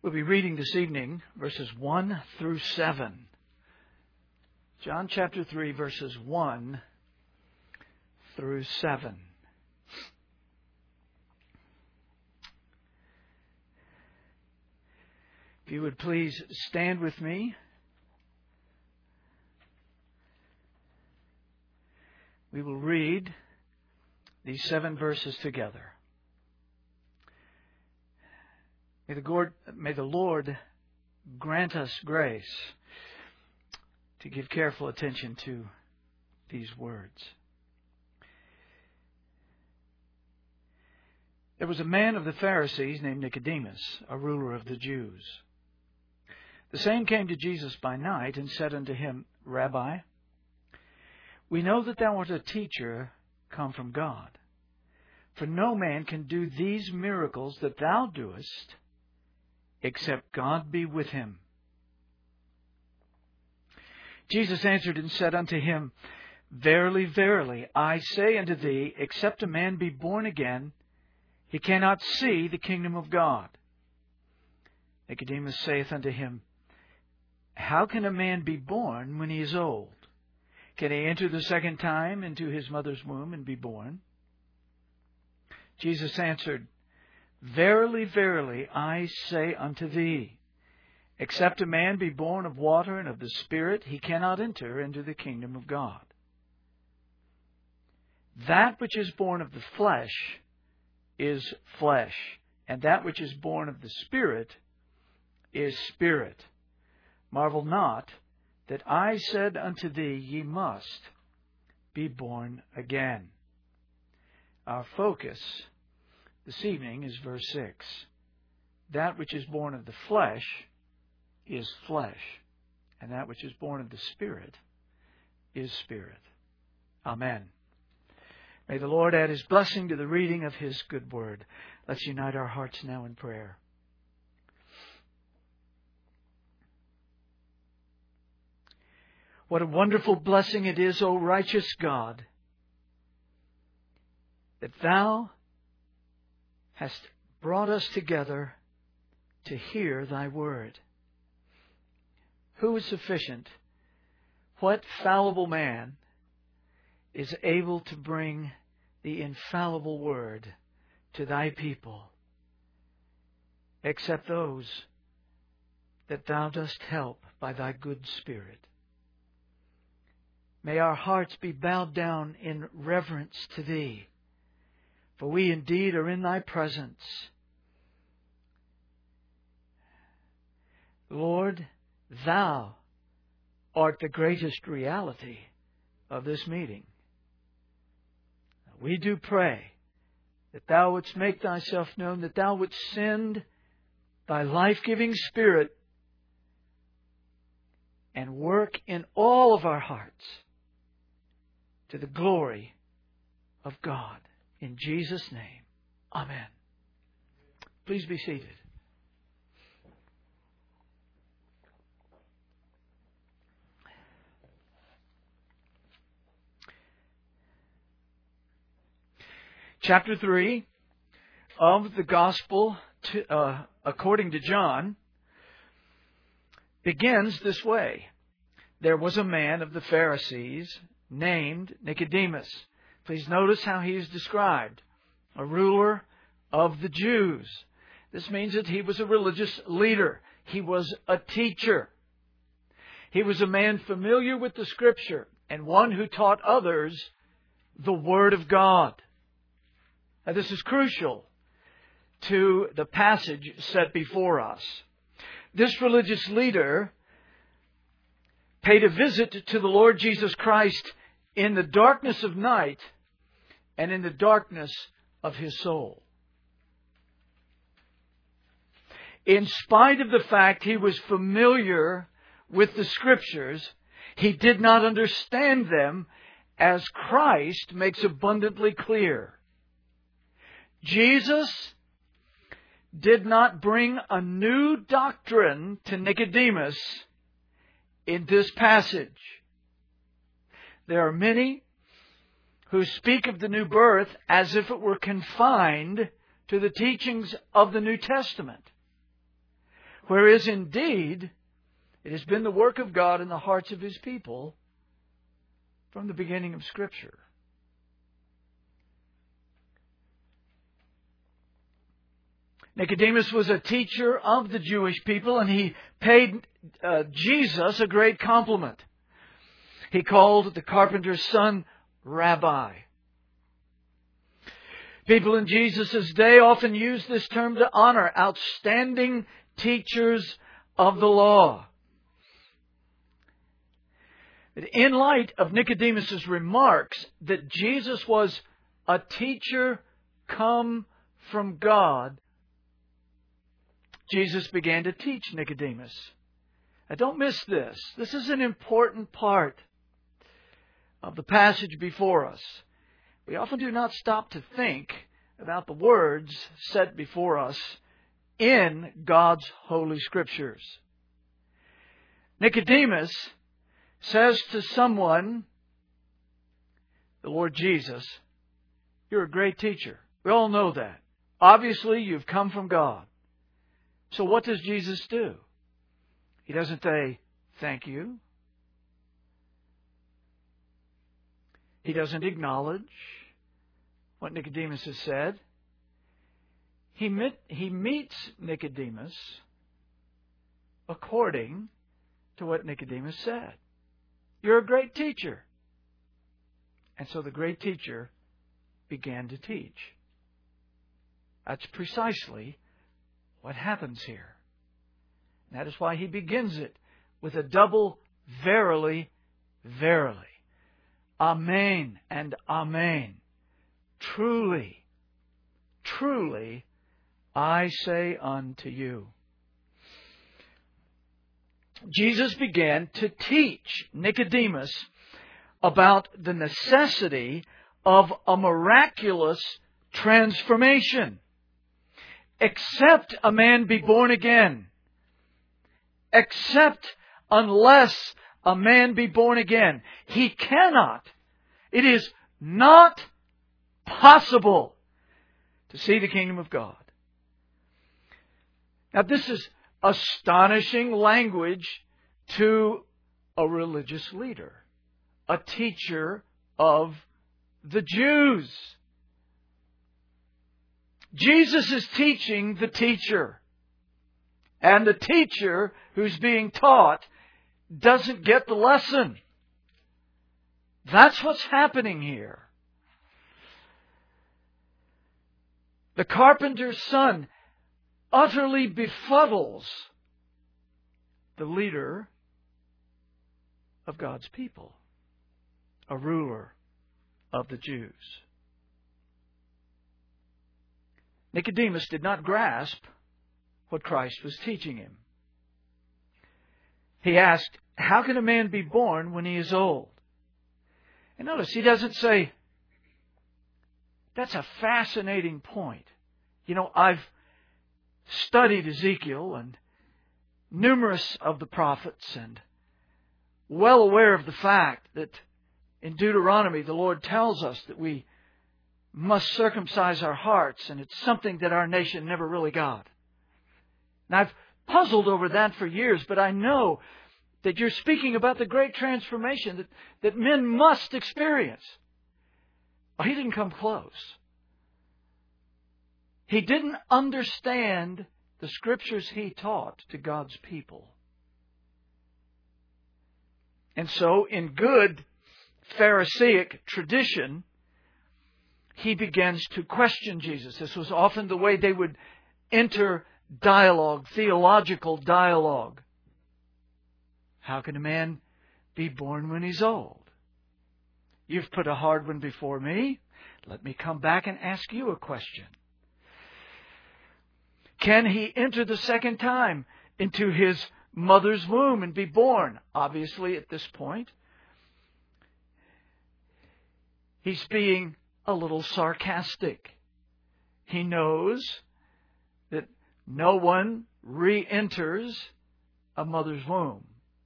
We'll be reading this evening verses 1 through 7. John chapter 3, verses 1 through 7. If you would please stand with me. We will read these 7 verses together. May the Lord grant us grace to give careful attention to these words. There was a man of the Pharisees named Nicodemus, a ruler of the Jews. The same came to Jesus by night and said unto him, Rabbi, we know that thou art a teacher come from God. For no man can do these miracles that thou doest, except God be with him. Jesus answered and said unto him, Verily, verily, I say unto thee, except a man be born again, he cannot see the kingdom of God. Nicodemus saith unto him, How can a man be born when he is old? Can he enter the second time into his mother's womb and be born? Jesus answered, Verily, verily, I say unto thee, except a man be born of water and of the Spirit, he cannot enter into the kingdom of God. That which is born of the flesh is flesh, and that which is born of the Spirit is spirit. Marvel not that I said unto thee, Ye must be born again. Our focus this evening is verse 6. That which is born of the flesh is flesh, and that which is born of the Spirit is spirit. Amen. May the Lord add His blessing to the reading of His good word. Let's unite our hearts now in prayer. What a wonderful blessing it is, O righteous God, that Thou hast brought us together to hear Thy word. Who is sufficient? What fallible man is able to bring the infallible word to Thy people, except those that Thou dost help by Thy good Spirit? May our hearts be bowed down in reverence to Thee, for we indeed are in Thy presence. Lord, Thou art the greatest reality of this meeting. We do pray that Thou wouldst make Thyself known, that Thou wouldst send Thy life-giving Spirit and work in all of our hearts to the glory of God. In Jesus' name, amen. Please be seated. Chapter 3 of the Gospel according to John begins this way. There was a man of the Pharisees named Nicodemus. Please notice how he is described. A ruler of the Jews. This means that he was a religious leader. He was a teacher. He was a man familiar with the Scripture and one who taught others the Word of God. Now, this is crucial to the passage set before us. This religious leader paid a visit to the Lord Jesus Christ in the darkness of night and in the darkness of his soul. In spite of the fact he was familiar with the Scriptures, he did not understand them, as Christ makes abundantly clear. Jesus did not bring a new doctrine to Nicodemus in this passage. There are many who speak of the new birth as if it were confined to the teachings of the New Testament. Whereas indeed, it has been the work of God in the hearts of His people from the beginning of Scripture. Nicodemus was a teacher of the Jewish people, and he paid Jesus a great compliment. He called the carpenter's son Rabbi. People in Jesus' day often use this term to honor outstanding teachers of the law. But in light of Nicodemus' remarks that Jesus was a teacher come from God, Jesus began to teach Nicodemus. Now, don't miss this. This is an important part of the passage before us. We often do not stop to think about the words set before us in God's Holy Scriptures. Nicodemus says to someone, the Lord Jesus, "You're a great teacher." We all know that. Obviously, you've come from God. So what does Jesus do? He doesn't say, "Thank you." He doesn't acknowledge what Nicodemus has said. He meets Nicodemus according to what Nicodemus said. "You're a great teacher." And so the great teacher began to teach. That's precisely what happens here. And that is why he begins it with a double verily, verily. Amen and amen. Truly, truly, I say unto you. Jesus began to teach Nicodemus about the necessity of a miraculous transformation. Except a man be born again. Except unless a man be born again. He cannot. It is not possible to see the kingdom of God. Now, this is astonishing language to a religious leader, a teacher of the Jews. Jesus is teaching the teacher. And the teacher who's being taught doesn't get the lesson. That's what's happening here. The carpenter's son utterly befuddles the leader of God's people, a ruler of the Jews. Nicodemus did not grasp what Christ was teaching him. He asked, "How can a man be born when he is old?" And notice, he doesn't say, "That's a fascinating point. You know, I've studied Ezekiel and numerous of the prophets and well aware of the fact that in Deuteronomy the Lord tells us that we must circumcise our hearts, and it's something that our nation never really got. And I've puzzled over that for years, but I know that you're speaking about the great transformation that men must experience." Well, he didn't come close. He didn't understand the Scriptures he taught to God's people. And so, in good Pharisaic tradition, he begins to question Jesus. This was often the way they would enter dialogue, theological dialogue. How can a man be born when he's old? You've put a hard one before me. Let me come back and ask you a question. Can he enter the second time into his mother's womb and be born? Obviously, at this point, he's being a little sarcastic. He knows that no one re-enters a mother's womb.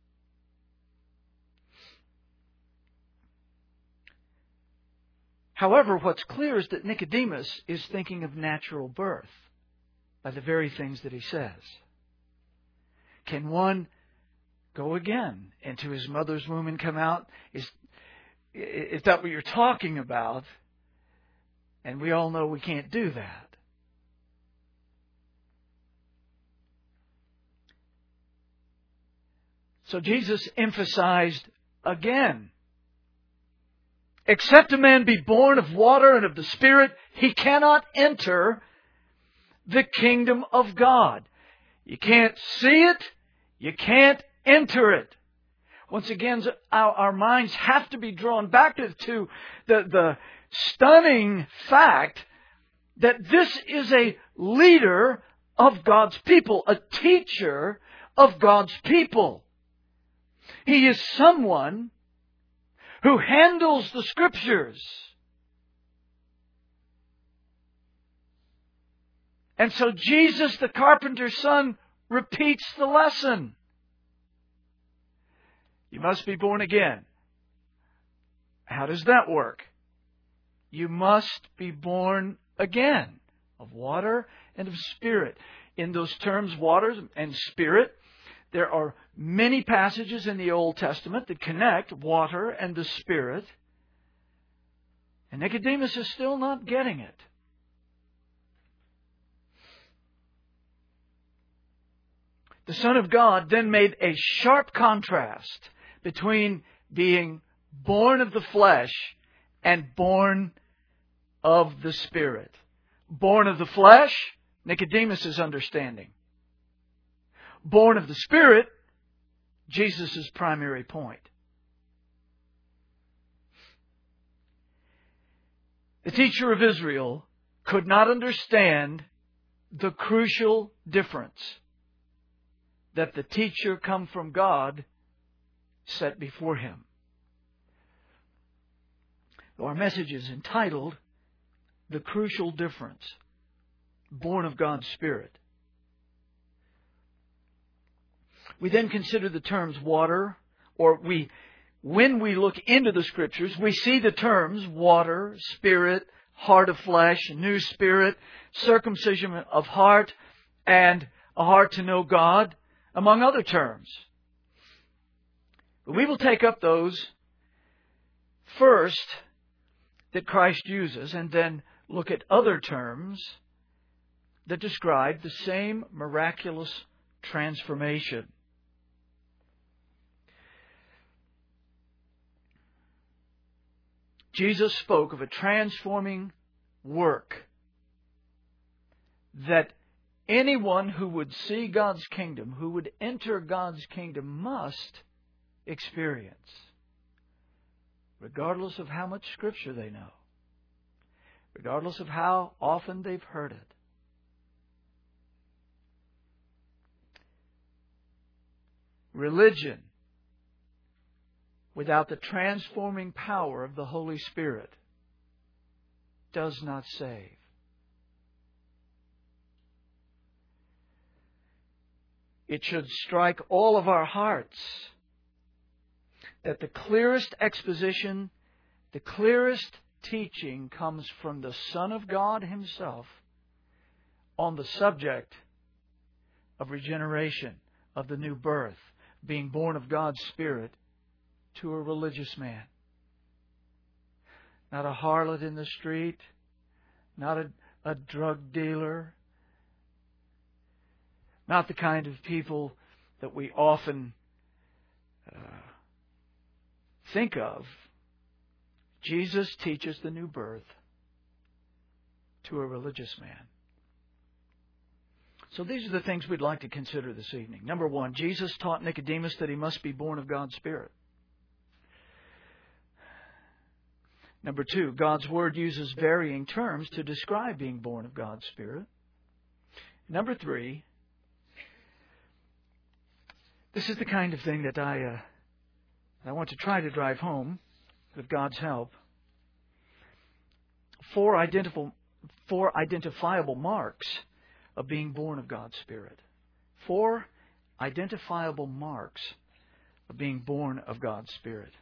However, what's clear is that Nicodemus is thinking of natural birth by the very things that he says. Can one go again into his mother's womb and come out? Is that what you're talking about? And we all know we can't do that. So Jesus emphasized again, except a man be born of water and of the Spirit, he cannot enter the kingdom of God. You can't see it. You can't enter it. Once again, our minds have to be drawn back to the stunning fact that this is a leader of God's people, a teacher of God's people. He is someone who handles the Scriptures. And so Jesus, the carpenter's son, repeats the lesson. You must be born again. How does that work? You must be born again of water and of Spirit. In those terms, water and Spirit, there are many passages in the Old Testament that connect water and the Spirit. And Nicodemus is still not getting it. The Son of God then made a sharp contrast between being born of the flesh and born of the Spirit. Born of the flesh, Nicodemus' understanding. Born of the Spirit, Jesus' primary point. The teacher of Israel could not understand the crucial difference that the teacher come from God set before him. Our message is entitled, The Crucial Difference, Born of God's Spirit. We then consider the terms water, when we look into the Scriptures, we see the terms water, Spirit, heart of flesh, new spirit, circumcision of heart, and a heart to know God, among other terms. But we will take up those first that Christ uses and then look at other terms that describe the same miraculous transformation. Jesus spoke of a transforming work that anyone who would see God's kingdom, who would enter God's kingdom, must experience, regardless of how much Scripture they know, regardless of how often they've heard it. Religion without the transforming power of the Holy Spirit does not save. It should strike all of our hearts that the clearest exposition, the clearest teaching comes from the Son of God Himself on the subject of regeneration, of the new birth, being born of God's Spirit to a religious man. Not a harlot in the street, not a drug dealer, not the kind of people that we often think of. Jesus teaches the new birth to a religious man. So these are the things we'd like to consider this evening. Number one, Jesus taught Nicodemus that he must be born of God's Spirit. Number two, God's Word uses varying terms to describe being born of God's Spirit. Number three, this is the kind of thing that I want to try to drive home with God's help. Four identifiable marks of being born of God's Spirit. Four identifiable marks of being born of God's Spirit.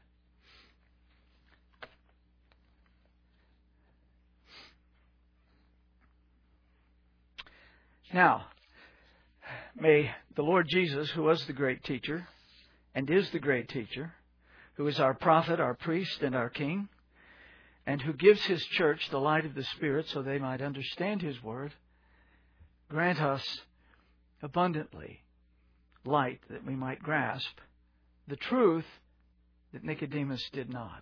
Now, May the Lord Jesus, who was the great teacher and is the great teacher, who is our prophet, our priest, and our king, and who gives His church the light of the Spirit so they might understand His word, grant us abundantly light that we might grasp the truth that Nicodemus did not.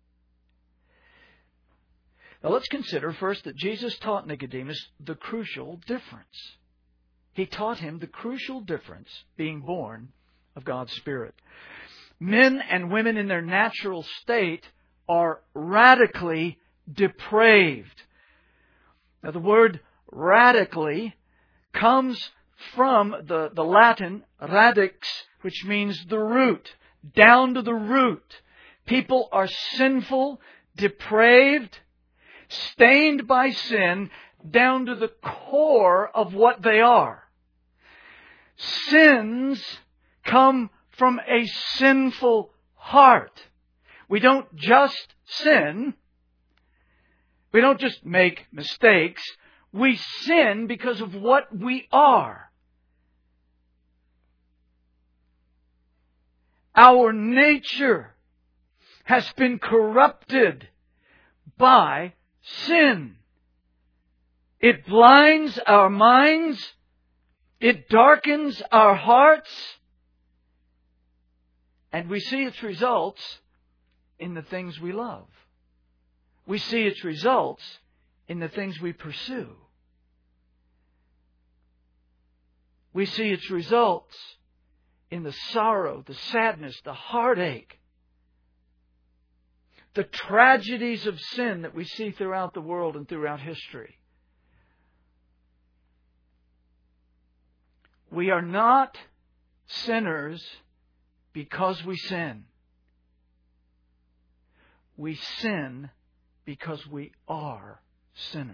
Now let's consider first that Jesus taught Nicodemus the crucial difference. He taught him the crucial difference being born of God's Spirit. Men and women in their natural state are radically depraved. Now the word radically comes from the Latin radix, which means the root, down to the root. People are sinful, depraved, stained by sin, down to the core of what they are. Sins come from a sinful heart. We don't just sin. We don't just make mistakes. We sin because of what we are. Our nature has been corrupted by sin. It blinds our minds. It darkens our hearts. And we see its results in the things we love. We see its results in the things we pursue. We see its results in the sorrow, the sadness, the heartache, the tragedies of sin that we see throughout the world and throughout history. We are not sinners because we sin. We sin because we are sinners.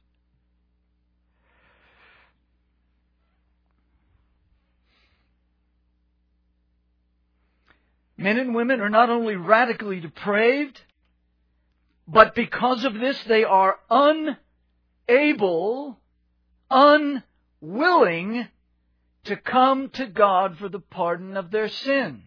Men and women are not only radically depraved, but because of this they are unable, unwilling to come to God for the pardon of their sins.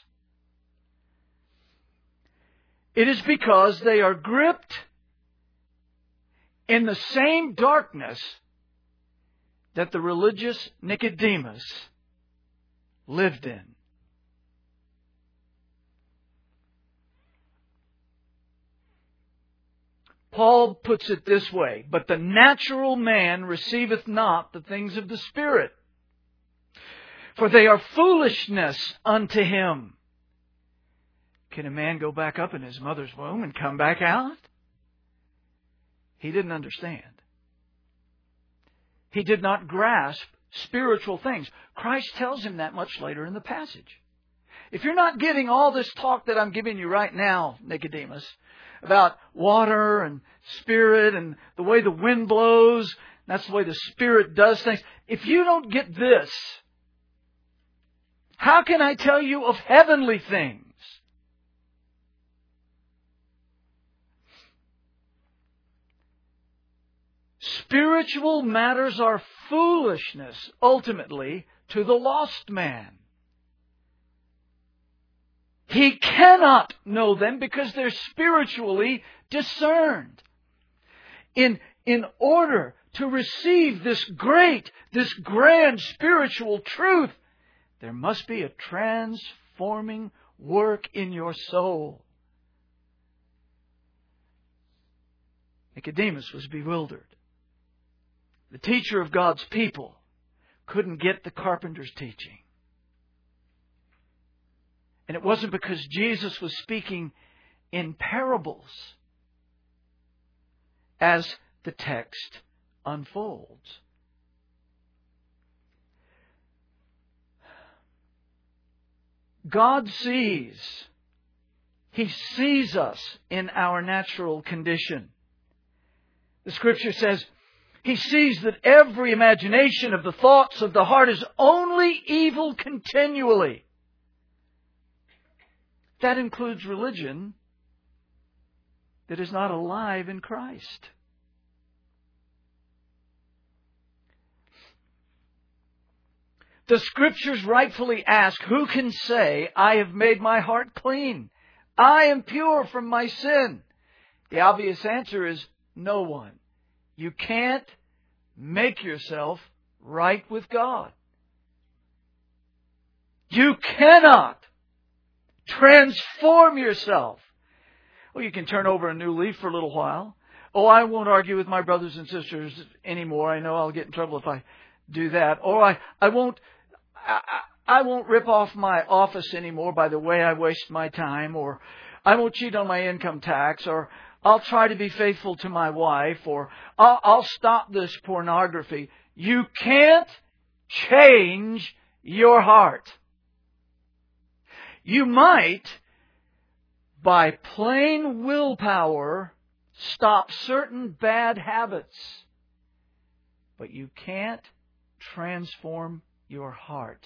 It is because they are gripped in the same darkness that the religious Nicodemus lived in. Paul puts it this way, "But the natural man receiveth not the things of the Spirit, for they are foolishness unto him." Can a man go back up in his mother's womb and come back out? He didn't understand. He did not grasp spiritual things. Christ tells him that much later in the passage. If you're not getting all this talk that I'm giving you right now, Nicodemus, about water and Spirit and the way the wind blows, that's the way the Spirit does things. If you don't get this, how can I tell you of heavenly things? Spiritual matters are foolishness, ultimately, to the lost man. He cannot know them because they're spiritually discerned. In order to receive this grand spiritual truth, there must be a transforming work in your soul. Nicodemus was bewildered. The teacher of God's people couldn't get the carpenter's teaching. And it wasn't because Jesus was speaking in parables, as the text unfolds. God sees. He sees us in our natural condition. The Scripture says, He sees that every imagination of the thoughts of the heart is only evil continually. That includes religion that is not alive in Christ. The Scriptures rightfully ask, who can say, I have made my heart clean? I am pure from my sin. The obvious answer is no one. You can't make yourself right with God. You cannot transform yourself. Well, you can turn over a new leaf for a little while. Oh, I won't argue with my brothers and sisters anymore. I know I'll get in trouble if I do that. Or I won't rip off my office anymore by the way I waste my time. Or I won't cheat on my income tax. Or I'll try to be faithful to my wife. Or I'll stop this pornography. You can't change your heart. You might, by plain willpower, stop certain bad habits. But you can't transform your heart.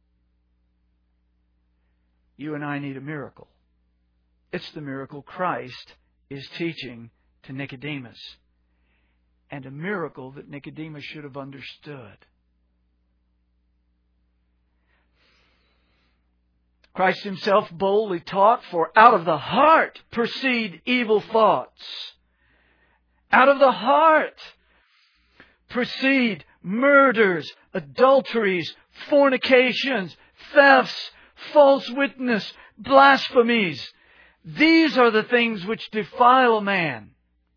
You and I need a miracle. It's the miracle Christ is teaching to Nicodemus. And a miracle that Nicodemus should have understood. Christ Himself boldly taught, for out of the heart proceed evil thoughts. Out of the heart proceed murders, adulteries, fornications, thefts, false witness, blasphemies. These are the things which defile man.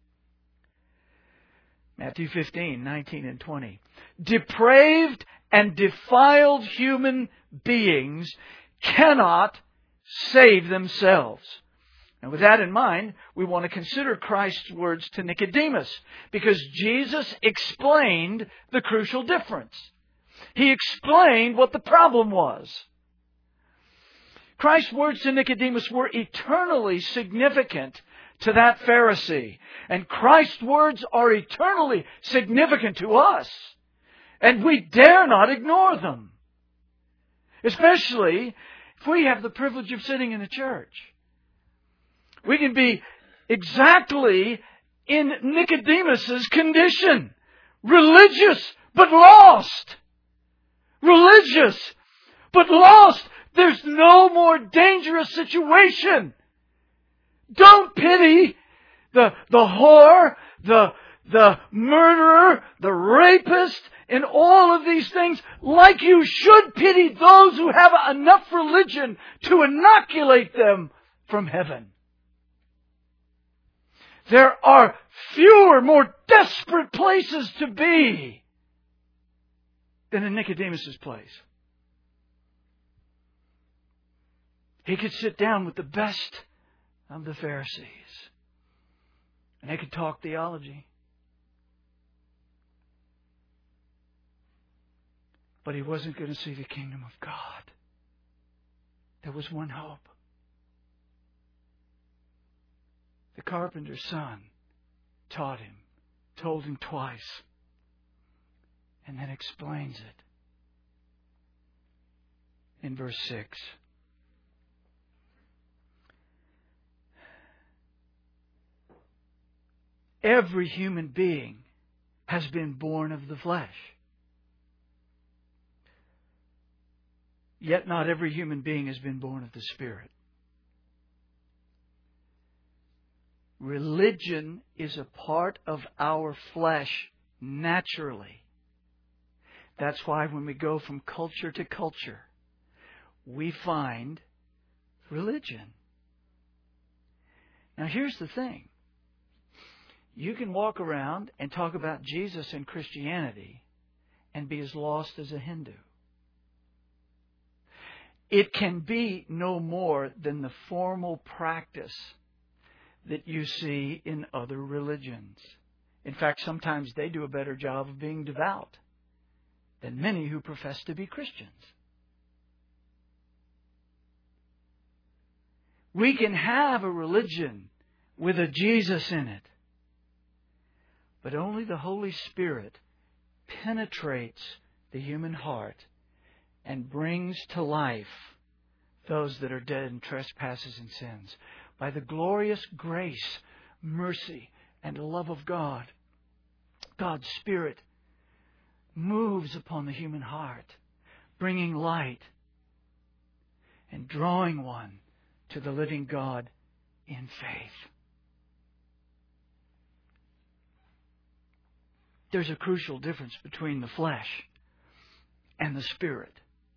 Matthew 15, 19 and 20. Depraved and defiled human beings cannot save themselves. And with that in mind, we want to consider Christ's words to Nicodemus, because Jesus explained the crucial difference. He explained what the problem was. Christ's words to Nicodemus were eternally significant to that Pharisee. And Christ's words are eternally significant to us. And we dare not ignore them. Especially if we have the privilege of sitting in a church. We can be exactly in Nicodemus's condition. Religious, but lost. Religious, but lost. There's no more dangerous situation. Don't pity the whore, the murderer, the rapist, and all of these things, like you should pity those who have enough religion to inoculate them from heaven. There are fewer, more desperate places to be than in Nicodemus's place. He could sit down with the best of the Pharisees, and they could talk theology. But he wasn't going to see the kingdom of God. There was one hope. The carpenter's son taught him, told him twice, and then explains it in verse 6. Every human being has been born of the flesh. Yet not every human being has been born of the Spirit. Religion is a part of our flesh naturally. That's why when we go from culture to culture, we find religion. Now here's the thing. You can walk around and talk about Jesus and Christianity and be as lost as a Hindu. It can be no more than the formal practice that you see in other religions. In fact, sometimes they do a better job of being devout than many who profess to be Christians. We can have a religion with a Jesus in it, but only the Holy Spirit penetrates the human heart and brings to life those that are dead in trespasses and sins. By the glorious grace, mercy, and love of God, God's Spirit moves upon the human heart, bringing light and drawing one to the living God in faith. There's a crucial difference between the flesh and the Spirit.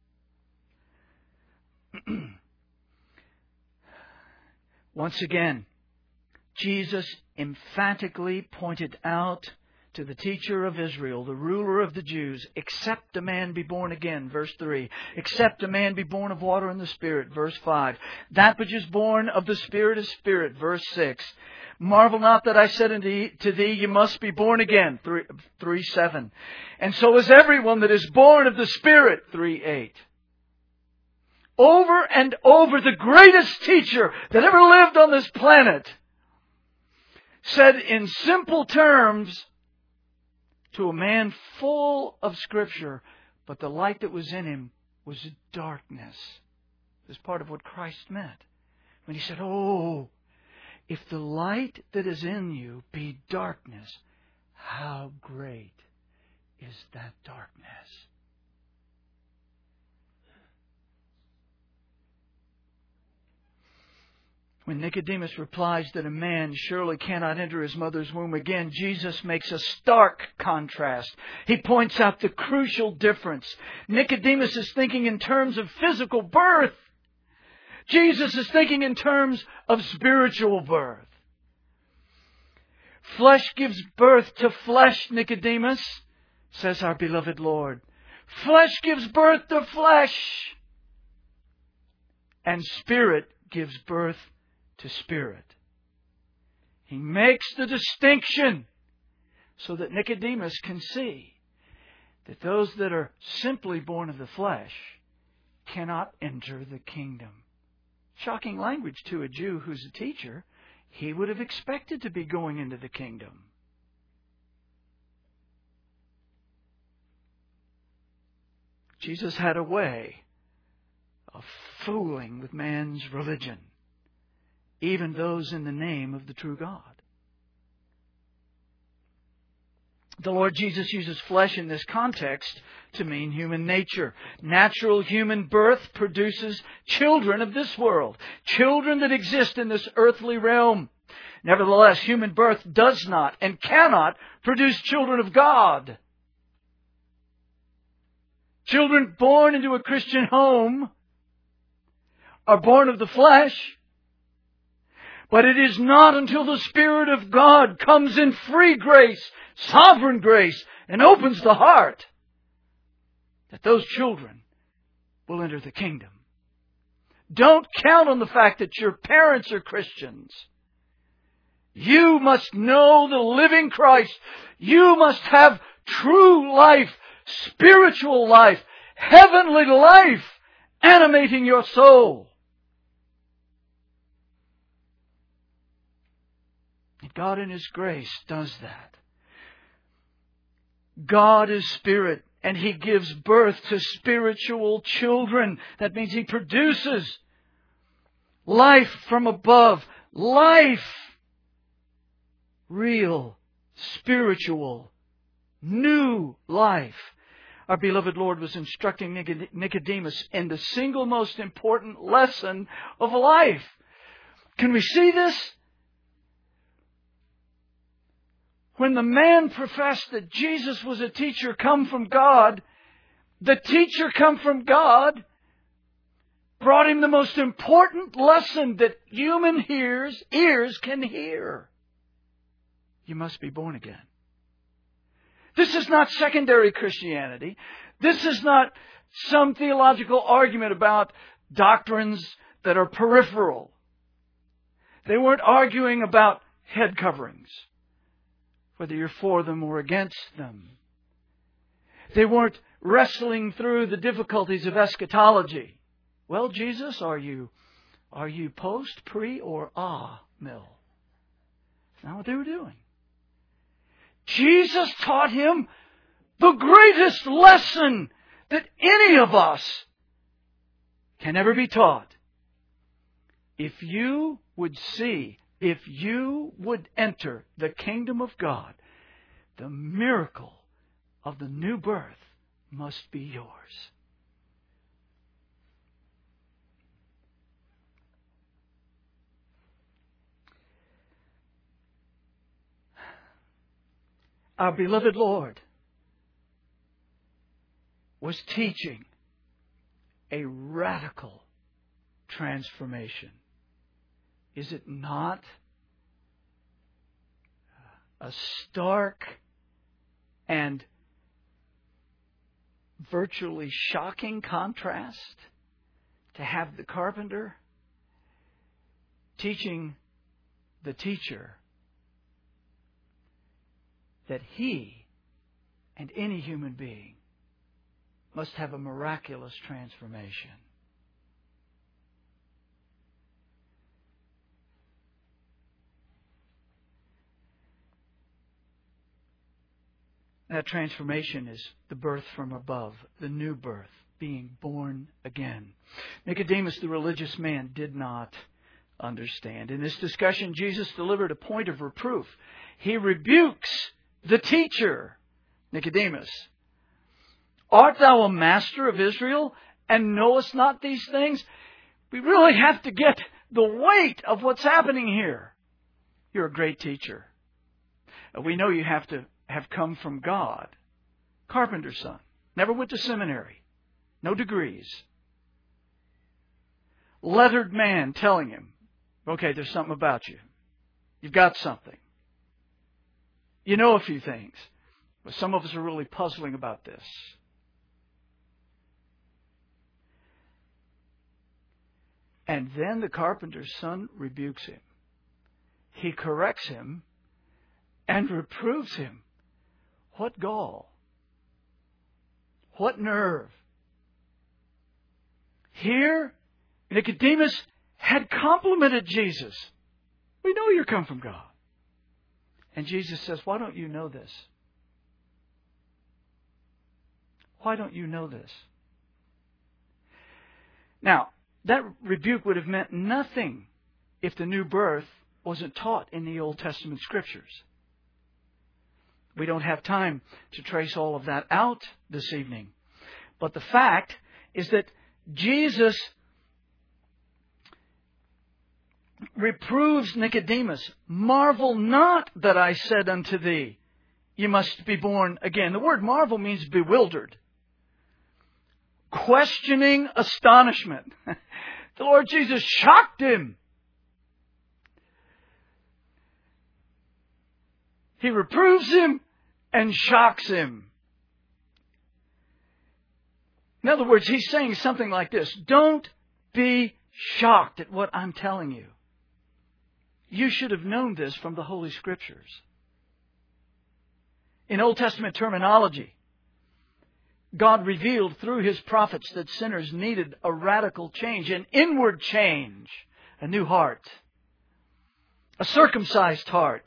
Once again, Jesus emphatically pointed out to the teacher of Israel, the ruler of the Jews, except a man be born again, verse 3. Except a man be born of water and the Spirit, verse 5. That which is born of the Spirit is spirit, verse 6. Marvel not that I said to thee, you must be born again, 3:7. And so is everyone that is born of the Spirit, 3:8. Over and over, the greatest teacher that ever lived on this planet said in simple terms to a man full of Scripture, but the light that was in him was darkness. It was part of what Christ meant when He said, oh, if the light that is in you be darkness, how great is that darkness? When Nicodemus replies that a man surely cannot enter his mother's womb again, Jesus makes a stark contrast. He points out the crucial difference. Nicodemus is thinking in terms of physical birth. Jesus is thinking in terms of spiritual birth. Flesh gives birth to flesh, Nicodemus, says our beloved Lord. Flesh gives birth to flesh. And Spirit gives birth to Spirit. He makes the distinction so that Nicodemus can see that those that are simply born of the flesh cannot enter the kingdom. Shocking language to a Jew who's a teacher. He would have expected to be going into the kingdom. Jesus had a way of fooling with man's religion, even those in the name of the true God. The Lord Jesus uses flesh in this context to mean human nature. Natural human birth produces children of this world, children that exist in this earthly realm. Nevertheless, human birth does not and cannot produce children of God. Children born into a Christian home are born of the flesh, but it is not until the Spirit of God comes in free grace, sovereign grace, and opens the heart that those children will enter the kingdom. Don't count on the fact that your parents are Christians. You must know the living Christ. You must have true life, spiritual life, heavenly life animating your soul. And God in His grace does that. God is Spirit, and He gives birth to spiritual children. That means He produces life from above. Life. Real, spiritual, new life. Our beloved Lord was instructing Nicodemus in the single most important lesson of life. Can we see this? When the man professed that Jesus was a teacher come from God, the teacher come from God brought him the most important lesson that human ears can hear. You must be born again. This is not secondary Christianity. This is not some theological argument about doctrines that are peripheral. They weren't arguing about head coverings, whether you're for them or against them. They weren't wrestling through the difficulties of eschatology. Well, Jesus, are you post, pre, or mill? That's not what they were doing. Jesus taught him the greatest lesson that any of us can ever be taught. If you would see, if you would enter the kingdom of God, the miracle of the new birth must be yours. our beloved Lord was teaching a radical transformation. Is it not a stark and virtually shocking contrast to have the carpenter teaching the teacher that he and any human being must have a miraculous transformation? That transformation is the birth from above, the new birth, being born again. Nicodemus, the religious man, did not understand. In this discussion, Jesus delivered a point of reproof. He rebukes the teacher, Nicodemus. Art thou a master of Israel, and knowest not these things? We really have to get the weight of what's happening here. You're a great teacher. We know you have to have come from God. Carpenter's son. Never went to seminary. No degrees. Lettered man telling him, okay, there's something about you. You've got something. You know a few things. But some of us are really puzzling about this. And then the carpenter's son rebukes him. He corrects him and reproves him. What gall? What nerve? Here, Nicodemus had complimented Jesus. We know you come from God. And Jesus says, why don't you know this? Why don't you know this? Now, that rebuke would have meant nothing if the new birth wasn't taught in the Old Testament Scriptures. We don't have time to trace all of that out this evening. But the fact is that Jesus reproves Nicodemus. Marvel not that I said unto thee, you must be born again. The word marvel means bewildered. Questioning astonishment. The Lord Jesus shocked him. He reproves him and shocks him. In other words, he's saying something like this. Don't be shocked at what I'm telling you. You should have known this from the Holy Scriptures. In Old Testament terminology, God revealed through His prophets that sinners needed a radical change, an inward change, a new heart, a circumcised heart,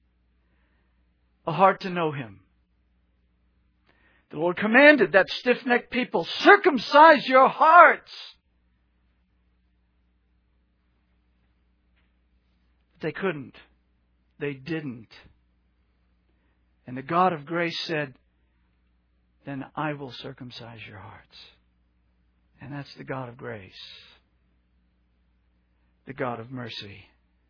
a heart to know Him. The Lord commanded that stiff-necked people, circumcise your hearts. They couldn't. They didn't. And the God of grace said, then I will circumcise your hearts. And that's the God of grace. The God of mercy.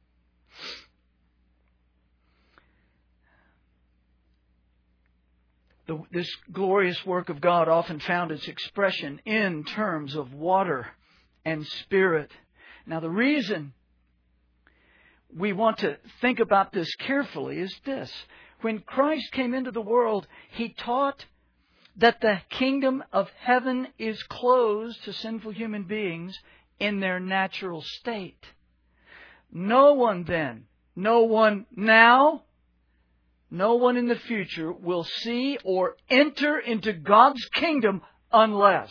This glorious work of God often found its expression in terms of water and spirit. Now, the reason we want to think about this carefully is this. When Christ came into the world, He taught that the kingdom of heaven is closed to sinful human beings in their natural state. No one then, no one now, no one in the future will see or enter into God's kingdom unless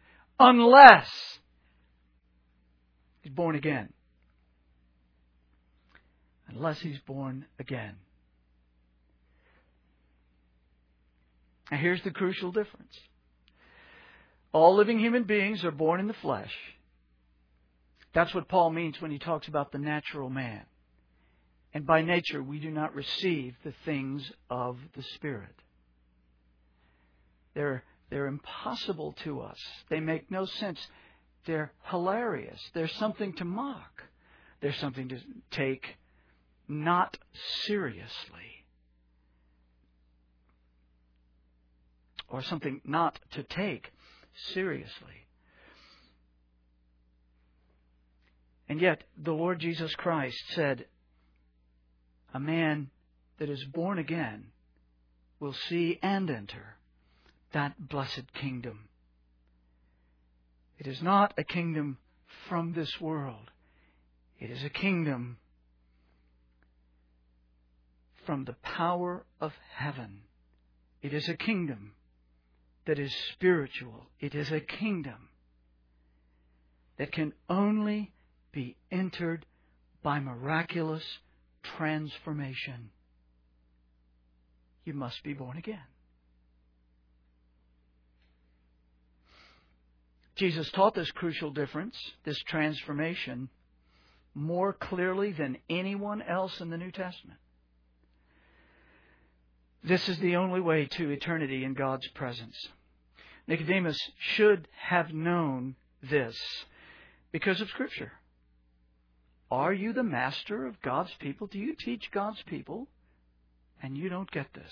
he's born again. Unless he's born again. Now here's the crucial difference. All living human beings are born in the flesh. That's what Paul means when he talks about the natural man. And by nature, we do not receive the things of the Spirit. They're impossible to us. They make no sense. They're hilarious. They're something to mock. They're something to take not seriously. or something not to take seriously. And yet, the Lord Jesus Christ said, a man that is born again will see and enter that blessed kingdom. It is not a kingdom from this world. It is a kingdom from the power of heaven. It is a kingdom that is spiritual. It is a kingdom that can only be entered by miraculous transformation. You must be born again. Jesus taught this crucial difference, this transformation, more clearly than anyone else in the New Testament. This is the only way to eternity in God's presence. Nicodemus should have known this because of Scripture. Are you the master of God's people? Do you teach God's people? And you don't get this.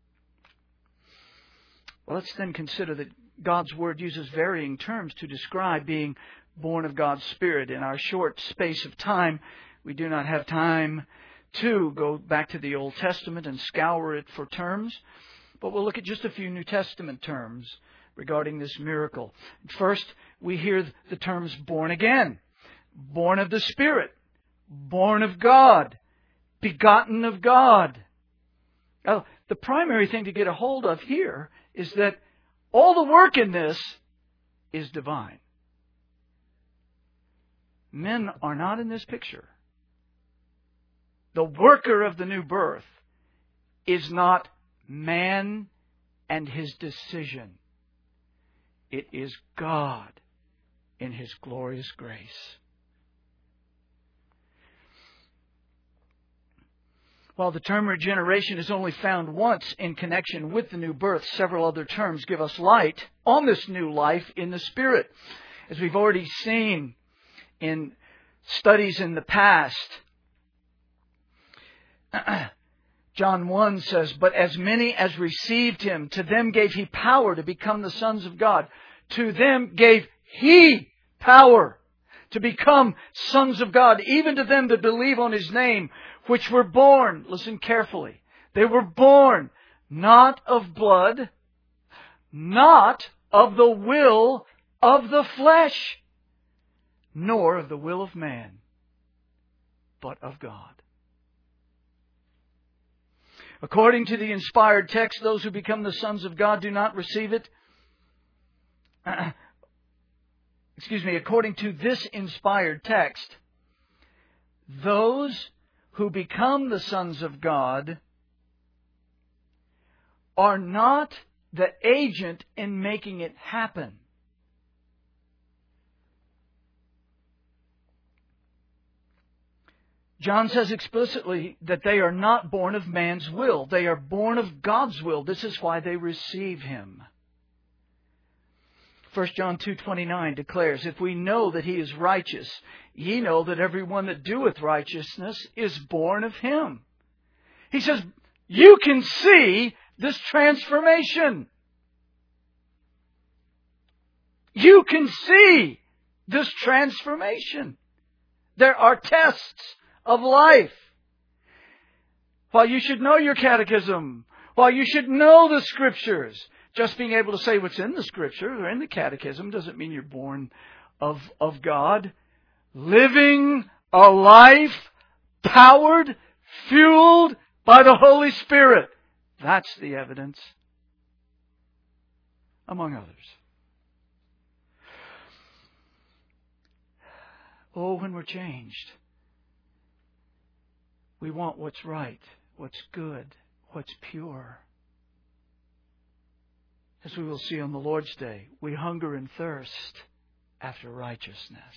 Well, let's then consider that God's Word uses varying terms to describe being born of God's Spirit. In our short space of time, we do not have time to go back to the Old Testament and scour it for terms, but we'll look at just a few New Testament terms regarding this miracle. First, we hear the terms born again, born of the Spirit, born of God, begotten of God. Now, the primary thing to get a hold of here is that all the work in this is divine. Men are not in this picture. The worker of the new birth is not man and his decision. It is God in His glorious grace. While the term regeneration is only found once in connection with the new birth, several other terms give us light on this new life in the Spirit. As we've already seen in studies in the past, John 1 says, "But as many as received Him, to them gave He power to become the sons of God." To them gave He power to become sons of God, even to them that believe on His name, which were born, listen carefully, they were born not of blood, not of the will of the flesh, nor of the will of man, but of God. According to the inspired text, those who become the sons of God do not receive it. According to this inspired text, those who become the sons of God are not the agent in making it happen. John says explicitly that they are not born of man's will. They are born of God's will. This is why they receive Him. 1 John 2:29 declares, "If we know that He is righteous, ye know that every one that doeth righteousness is born of Him." He says, you can see this transformation. You can see this transformation. There are tests of life. While you should know your catechism, while you should know the Scriptures, just being able to say what's in the Scripture or in the catechism doesn't mean you're born of God. Living a life powered, fueled by the Holy Spirit. That's the evidence, among others. Oh, when we're changed, we want what's right, what's good, what's pure. As we will see on the Lord's Day, we hunger and thirst after righteousness.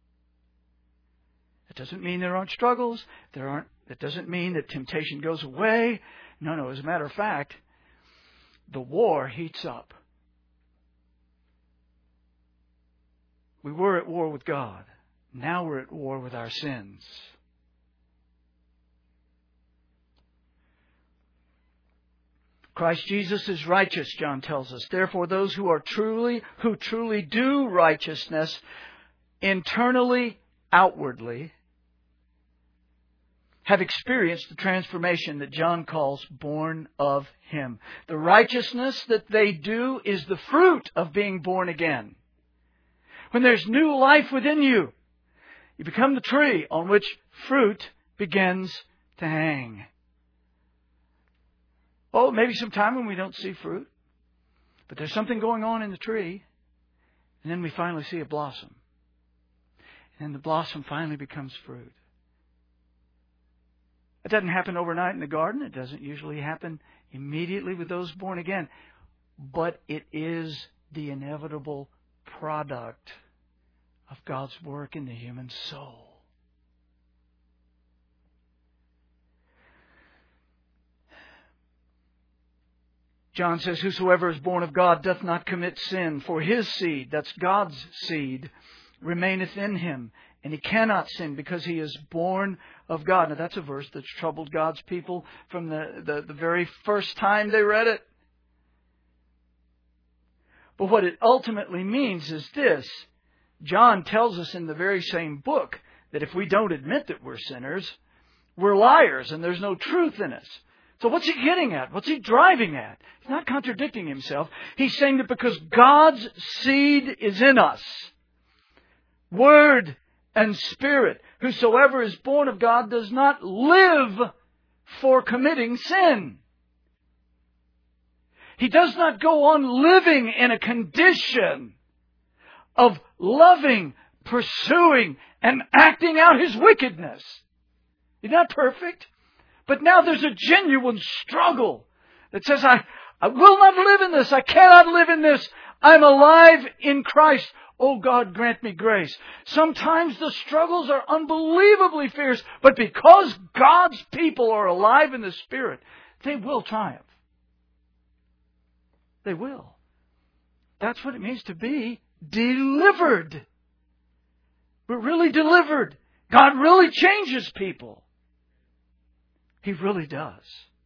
It doesn't mean there aren't struggles. It doesn't mean that temptation goes away. No. As a matter of fact, the war heats up. We were at war with God. Now we're at war with our sins. Christ Jesus is righteous, John tells us. Therefore, those who truly do righteousness internally, outwardly, have experienced the transformation that John calls born of Him. The righteousness that they do is the fruit of being born again. When there's new life within you, you become the tree on which fruit begins to hang. Oh, maybe sometime when we don't see fruit, but there's something going on in the tree, and then we finally see a blossom. And the blossom finally becomes fruit. It doesn't happen overnight in the garden. It doesn't usually happen immediately with those born again. But it is the inevitable product of God's work in the human soul. John says, whosoever is born of God doth not commit sin, for his seed, that's God's seed, remaineth in him, and he cannot sin because he is born of God. Now that's a verse that's troubled God's people from the very first time they read it. But what it ultimately means is this. John tells us in the very same book that if we don't admit that we're sinners, we're liars and there's no truth in us. So what's he getting at? What's he driving at? He's not contradicting himself. He's saying that because God's seed is in us, Word and Spirit, whosoever is born of God does not live for committing sin. He does not go on living in a condition of loving, pursuing, and acting out his wickedness. He's not perfect. But now there's a genuine struggle that says, I will not live in this. I cannot live in this. I'm alive in Christ. Oh, God, grant me grace. Sometimes the struggles are unbelievably fierce, but because God's people are alive in the Spirit, they will triumph. They will. That's what it means to be delivered. We're really delivered. God really changes people. He really does.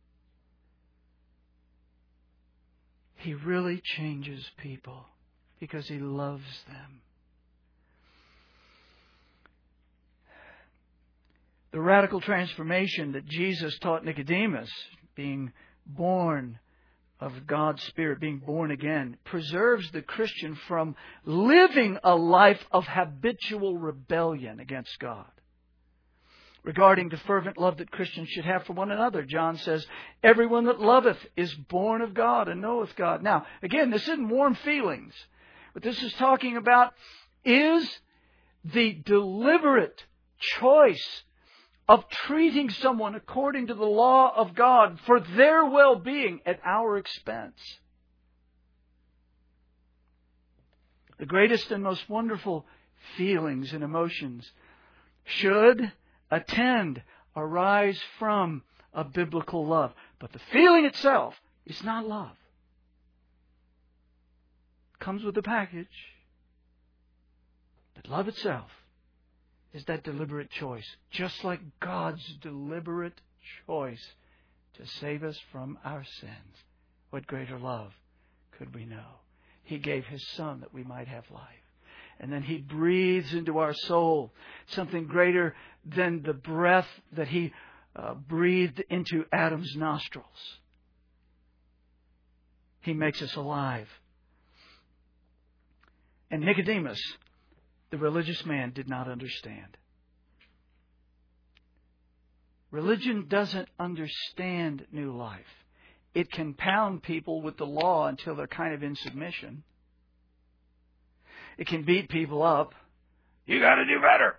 He really changes people because He loves them. The radical transformation that Jesus taught Nicodemus, being born of God's Spirit, being born again, preserves the Christian from living a life of habitual rebellion against God. Regarding the fervent love that Christians should have for one another, John says, everyone that loveth is born of God and knoweth God. Now, again, this isn't warm feelings. What this is talking about is the deliberate choice of treating someone according to the law of God for their well-being at our expense. The greatest and most wonderful feelings and emotions should arise from a biblical love. But the feeling itself is not love. It comes with the package. But love itself is that deliberate choice. Just like God's deliberate choice to save us from our sins. What greater love could we know? He gave His Son that we might have life. And then He breathes into our soul something greater than the breath that He breathed into Adam's nostrils. He makes us alive. And Nicodemus, the religious man, did not understand. Religion doesn't understand new life. It can pound people with the law until they're kind of in submission. It can beat people up. You got to do better.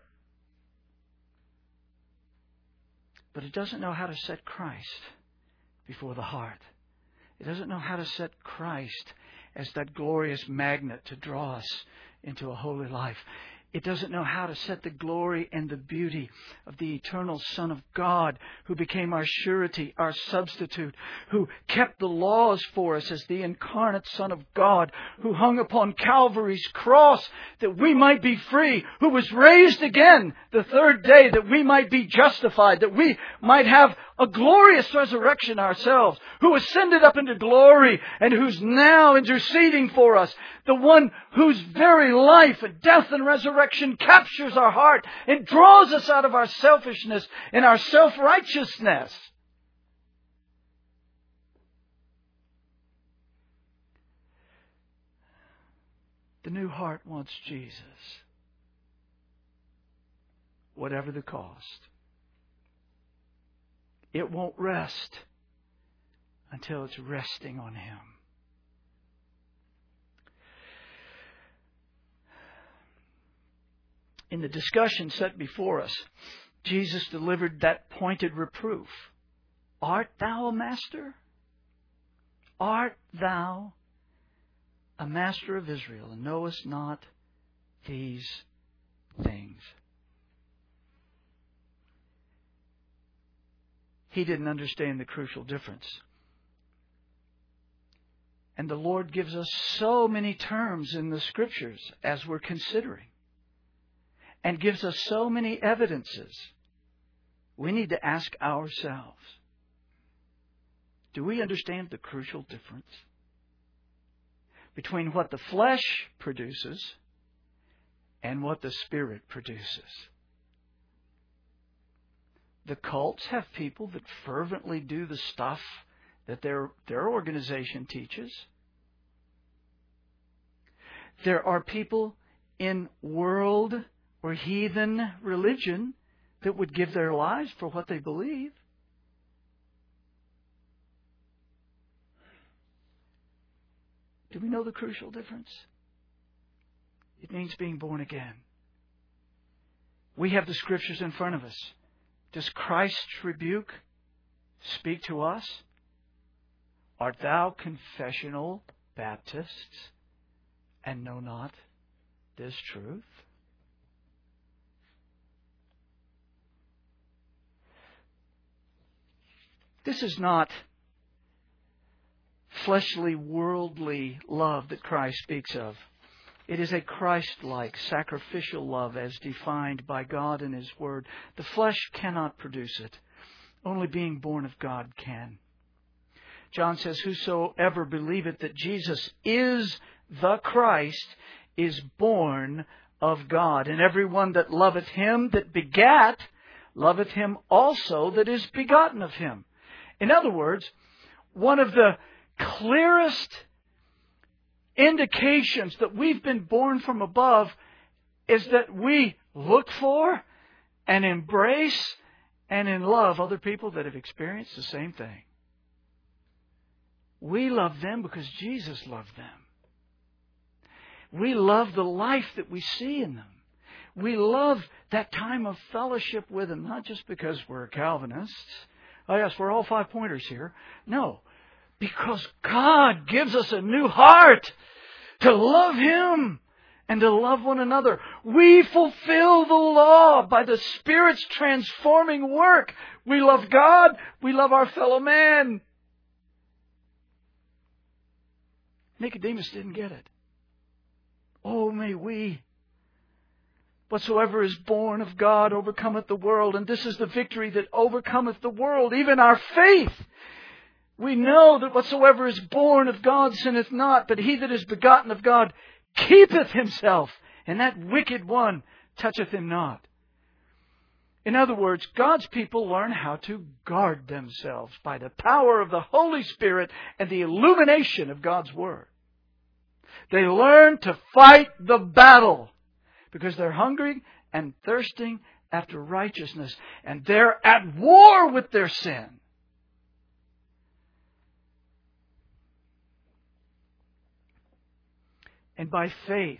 But it doesn't know how to set Christ before the heart. It doesn't know how to set Christ as that glorious magnet to draw us into a holy life. It doesn't know how to set the glory and the beauty of the eternal Son of God, who became our surety, our substitute, who kept the laws for us as the incarnate Son of God, who hung upon Calvary's cross that we might be free, who was raised again the third day that we might be justified, that we might have a glorious resurrection ourselves, who ascended up into glory and who's now interceding for us, the one whose very life and death and resurrection captures our heart and draws us out of our selfishness and our self-righteousness. The new heart wants Jesus, whatever the cost. It won't rest until it's resting on Him. In the discussion set before us, Jesus delivered that pointed reproof. Art thou a master? Art thou a master of Israel, and knowest not these things? He didn't understand the crucial difference. And the Lord gives us so many terms in the Scriptures as we're considering, and gives us so many evidences. We need to ask ourselves, do we understand the crucial difference between what the flesh produces and what the Spirit produces? The cults have people that fervently do the stuff that their organization teaches. There are people in world or heathen religion that would give their lives for what they believe. Do we know the crucial difference? It means being born again. We have the Scriptures in front of us. Does Christ's rebuke speak to us? Art thou confessional Baptists and know not this truth? This is not fleshly, worldly love that Christ speaks of. It is a Christ-like, sacrificial love as defined by God and His Word. The flesh cannot produce it. Only being born of God can. John says, whosoever believeth that Jesus is the Christ is born of God. And everyone that loveth Him that begat, loveth Him also that is begotten of Him. In other words, one of the clearest indications that we've been born from above is that we look for and embrace and in love other people that have experienced the same thing. We love them because Jesus loved them. We love the life that we see in them. We love that time of fellowship with them, not just because we're Calvinists. Oh yes, we're all 5-pointers here. No, because God gives us a new heart to love Him and to love one another. We fulfill the law by the Spirit's transforming work. We love God. We love our fellow man. Nicodemus didn't get it. Oh, may we. Whatsoever is born of God overcometh the world. And this is the victory that overcometh the world, even our faith. We know that whatsoever is born of God sinneth not, but he that is begotten of God keepeth himself, and that wicked one toucheth him not. In other words, God's people learn how to guard themselves by the power of the Holy Spirit and the illumination of God's Word. They learn to fight the battle because they're hungry and thirsting after righteousness, and they're at war with their sin. And by faith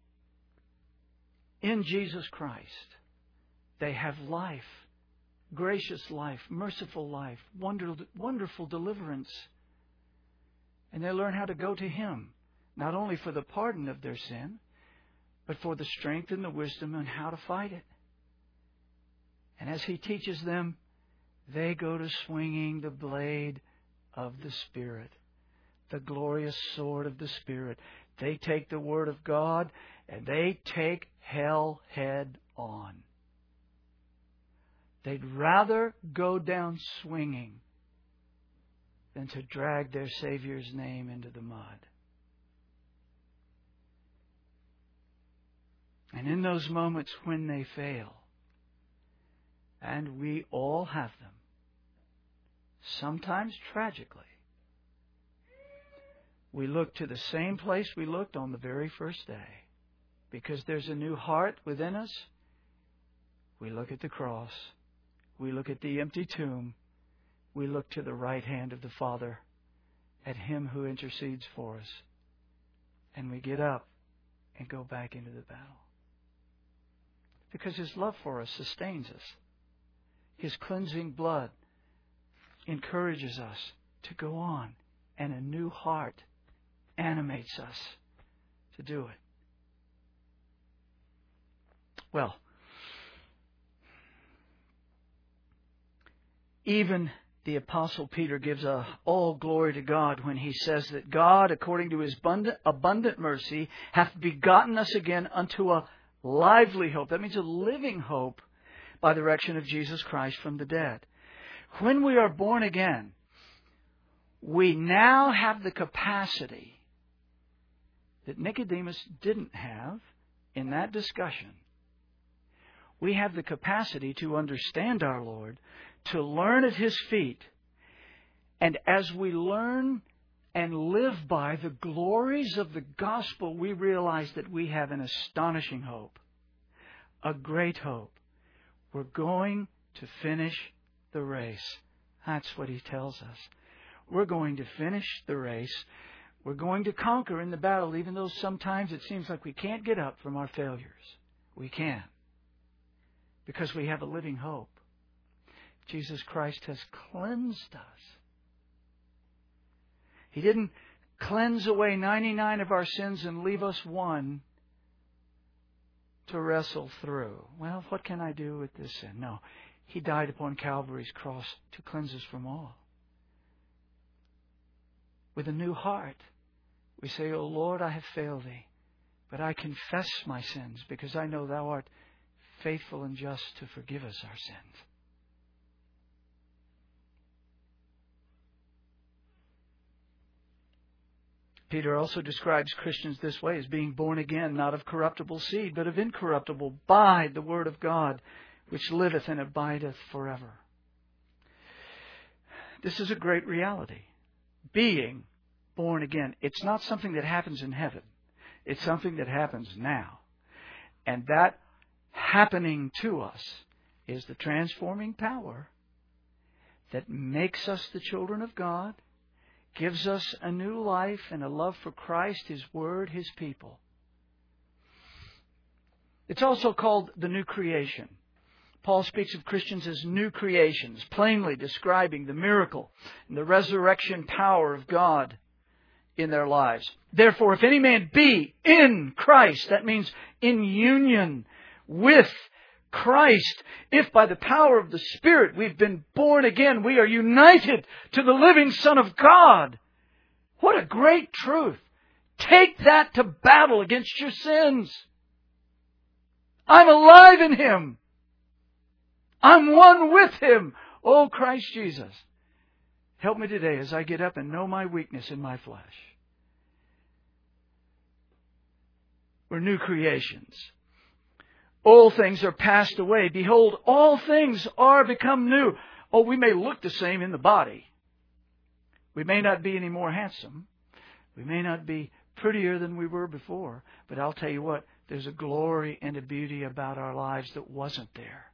in Jesus Christ, they have life, gracious life, merciful life, wonderful deliverance. And they learn how to go to Him, not only for the pardon of their sin, but for the strength and the wisdom on how to fight it. And as He teaches them, they go to swinging the blade of the Spirit, the glorious sword of the Spirit. They take the Word of God and they take hell head on. They'd rather go down swinging than to drag their Savior's name into the mud. And in those moments when they fail, and we all have them, sometimes tragically, we look to the same place we looked on the very first day. Because there's a new heart within us, we look at the cross. We look at the empty tomb. We look to the right hand of the Father, at Him who intercedes for us. And we get up and go back into the battle. Because His love for us sustains us. His cleansing blood encourages us to go on. And a new heart animates us to do it. Well, even the Apostle Peter gives all glory to God when he says that God, according to His abundant mercy, hath begotten us again unto a lively hope. That means a living hope by the resurrection of Jesus Christ from the dead. When we are born again, we now have the capacity that Nicodemus didn't have in that discussion. We have the capacity to understand our Lord, to learn at His feet. And as we learn and live by the glories of the gospel, we realize that we have an astonishing hope, a great hope. We're going to finish the race. That's what He tells us. We're going to finish the race. We're going to conquer in the battle, even though sometimes it seems like we can't get up from our failures. We can. Because we have a living hope. Jesus Christ has cleansed us. He didn't cleanse away 99 of our sins and leave us one to wrestle through. Well, what can I do with this sin? No. He died upon Calvary's cross to cleanse us from all. With a new heart, we say, O Lord, I have failed Thee, but I confess my sins because I know Thou art faithful and just to forgive us our sins. Peter also describes Christians this way, as being born again, not of corruptible seed, but of incorruptible, by the word of God, which liveth and abideth forever. This is a great reality. Being born again. It's not something that happens in heaven. It's something that happens now. And that happening to us is the transforming power that makes us the children of God, gives us a new life and a love for Christ, His Word, His people. It's also called the new creation. Paul speaks of Christians as new creations, plainly describing the miracle and the resurrection power of God in their lives. Therefore, if any man be in Christ, that means in union with Christ, if by the power of the Spirit we've been born again, we are united to the living Son of God. What a great truth. Take that to battle against your sins. I'm alive in Him. I'm one with Him. Oh, Christ Jesus. Help me today as I get up and know my weakness in my flesh. We're new creations. All things are passed away. Behold, all things are become new. Oh, we may look the same in the body. We may not be any more handsome. We may not be prettier than we were before. But I'll tell you what, there's a glory and a beauty about our lives that wasn't there.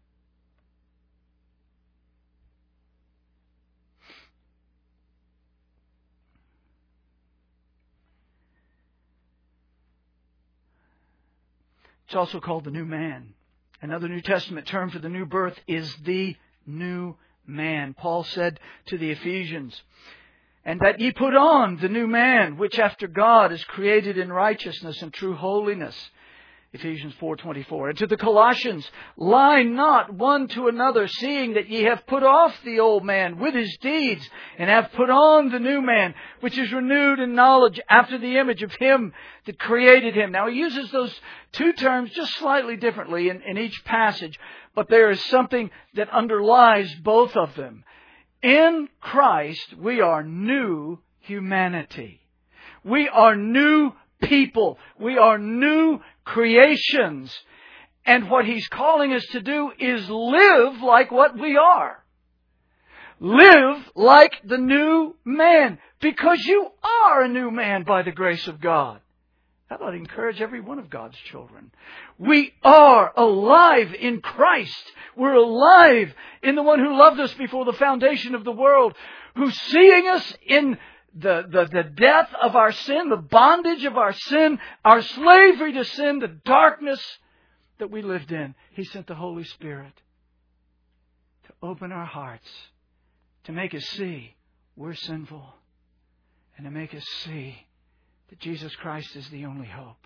It's also called the new man. Another New Testament term for the new birth is the new man. Paul said to the Ephesians, and that ye put on the new man, which after God is created in righteousness and true holiness. Ephesians 4:24. And to the Colossians, lie not one to another, seeing that ye have put off the old man with his deeds, and have put on the new man, which is renewed in knowledge after the image of him that created him. Now he uses those two terms just slightly differently in each passage, but there is something that underlies both of them. In Christ, we are new humanity. We are new people. We are new creations. And what He's calling us to do is live like what we are. Live like the new man. Because you are a new man by the grace of God. That ought to encourage every one of God's children. We are alive in Christ. We're alive in the one who loved us before the foundation of the world, who's seeing us in the death of our sin, the bondage of our sin, our slavery to sin, the darkness that we lived in. He sent the Holy Spirit to open our hearts, to make us see we're sinful, and to make us see that Jesus Christ is the only hope.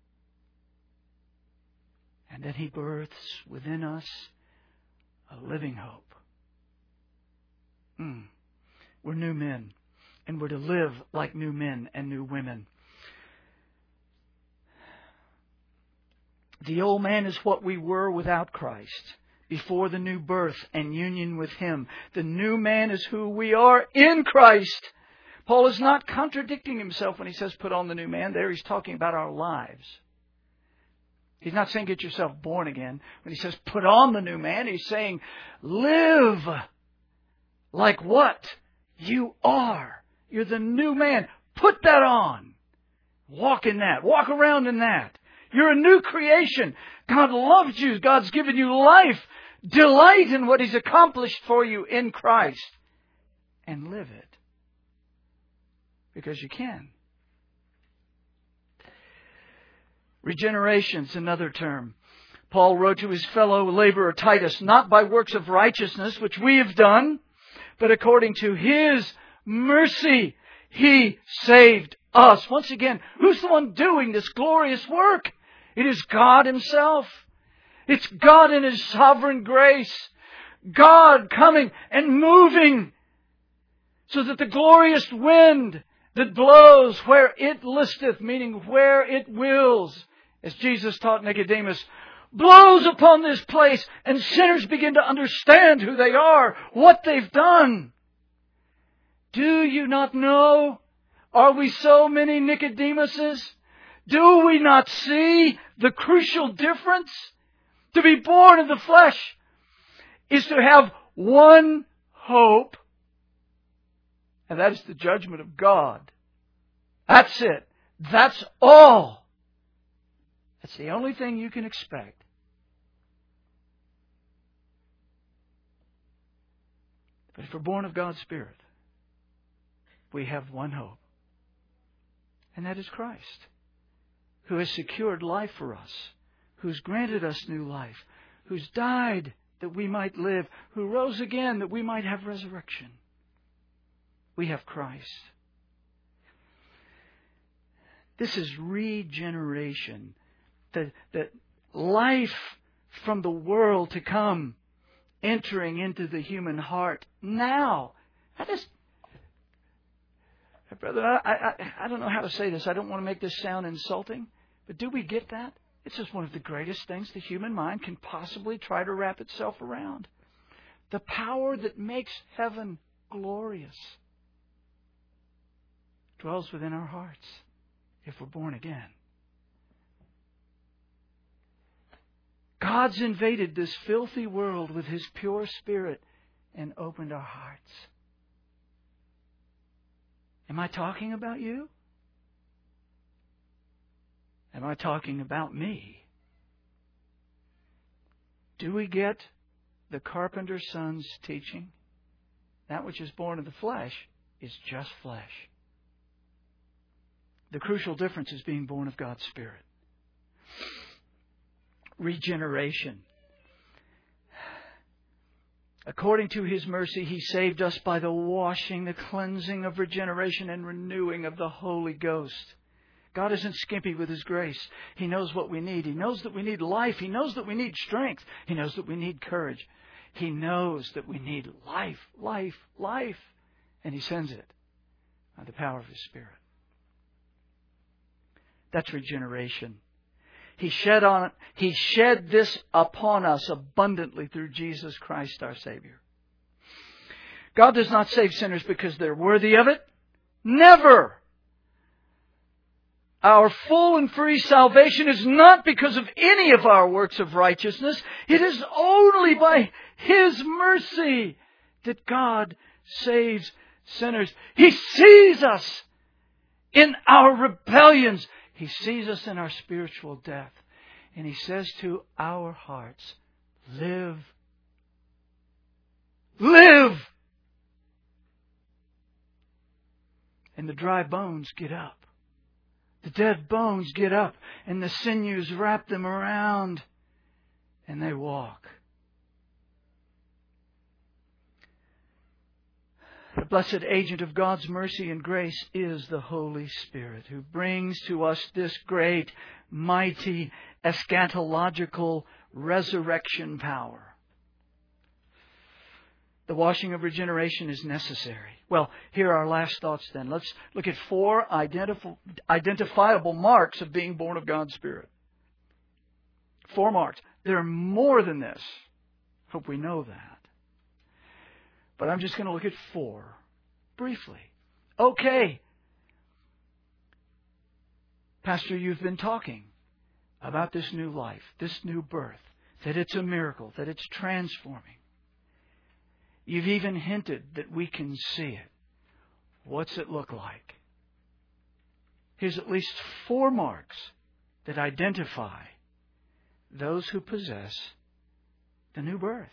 And then He births within us a living hope. We're new men. And we're to live like new men and new women. The old man is what we were without Christ, before the new birth and union with Him. The new man is who we are in Christ. Paul is not contradicting himself when he says put on the new man. There he's talking about our lives. He's not saying get yourself born again. When he says put on the new man, he's saying live like what you are. You're the new man. Put that on. Walk in that. Walk around in that. You're a new creation. God loves you. God's given you life. Delight in what He's accomplished for you in Christ. And live it. Because you can. Regeneration is another term. Paul wrote to his fellow laborer Titus, not by works of righteousness, which we have done, but according to His mercy, He saved us. Once again, who's the one doing this glorious work? It is God Himself. It's God in His sovereign grace. God coming and moving so that the glorious wind that blows where it listeth, meaning where it wills, as Jesus taught Nicodemus, blows upon this place and sinners begin to understand who they are, what they've done. Do you not know? Are we so many Nicodemuses? Do we not see the crucial difference? To be born of the flesh is to have one hope, and that is the judgment of God. That's it. That's all. That's the only thing you can expect. But if we're born of God's Spirit, we have one hope. And that is Christ, who has secured life for us, who's granted us new life, who's died that we might live, who rose again that we might have resurrection. We have Christ. This is regeneration. The life from the world to come, entering into the human heart now. Brother, I don't know how to say this. I don't want to make this sound insulting. But do we get that? It's just one of the greatest things the human mind can possibly try to wrap itself around. The power that makes heaven glorious dwells within our hearts if we're born again. God's invaded this filthy world with His pure Spirit and opened our hearts. Am I talking about you? Am I talking about me? Do we get the carpenter's son's teaching? That which is born of the flesh is just flesh. The crucial difference is being born of God's Spirit. Regeneration. According to His mercy, He saved us by the washing, the cleansing of regeneration and renewing of the Holy Ghost. God isn't skimpy with His grace. He knows what we need. He knows that we need life. He knows that we need strength. He knows that we need courage. He knows that we need life, life, life. And He sends it by the power of His Spirit. That's regeneration. He shed this upon us abundantly through Jesus Christ our Savior. God does not save sinners because they're worthy of it. Never! Our full and free salvation is not because of any of our works of righteousness. It is only by His mercy that God saves sinners. He sees us in our rebellions. He sees us in our spiritual death. And He says to our hearts, live. Live! And the dry bones get up. The dead bones get up. And the sinews wrap them around. And they walk. The blessed agent of God's mercy and grace is the Holy Spirit, who brings to us this great, mighty, eschatological resurrection power. The washing of regeneration is necessary. Well, here are our last thoughts then. Let's look at 4 identifiable marks of being born of God's Spirit. 4 marks. There are more than this. Hope we know that. But I'm just going to look at 4 briefly. Okay. Pastor, you've been talking about this new life, this new birth, that it's a miracle, that it's transforming. You've even hinted that we can see it. What's it look like? Here's at least 4 marks that identify those who possess the new birth.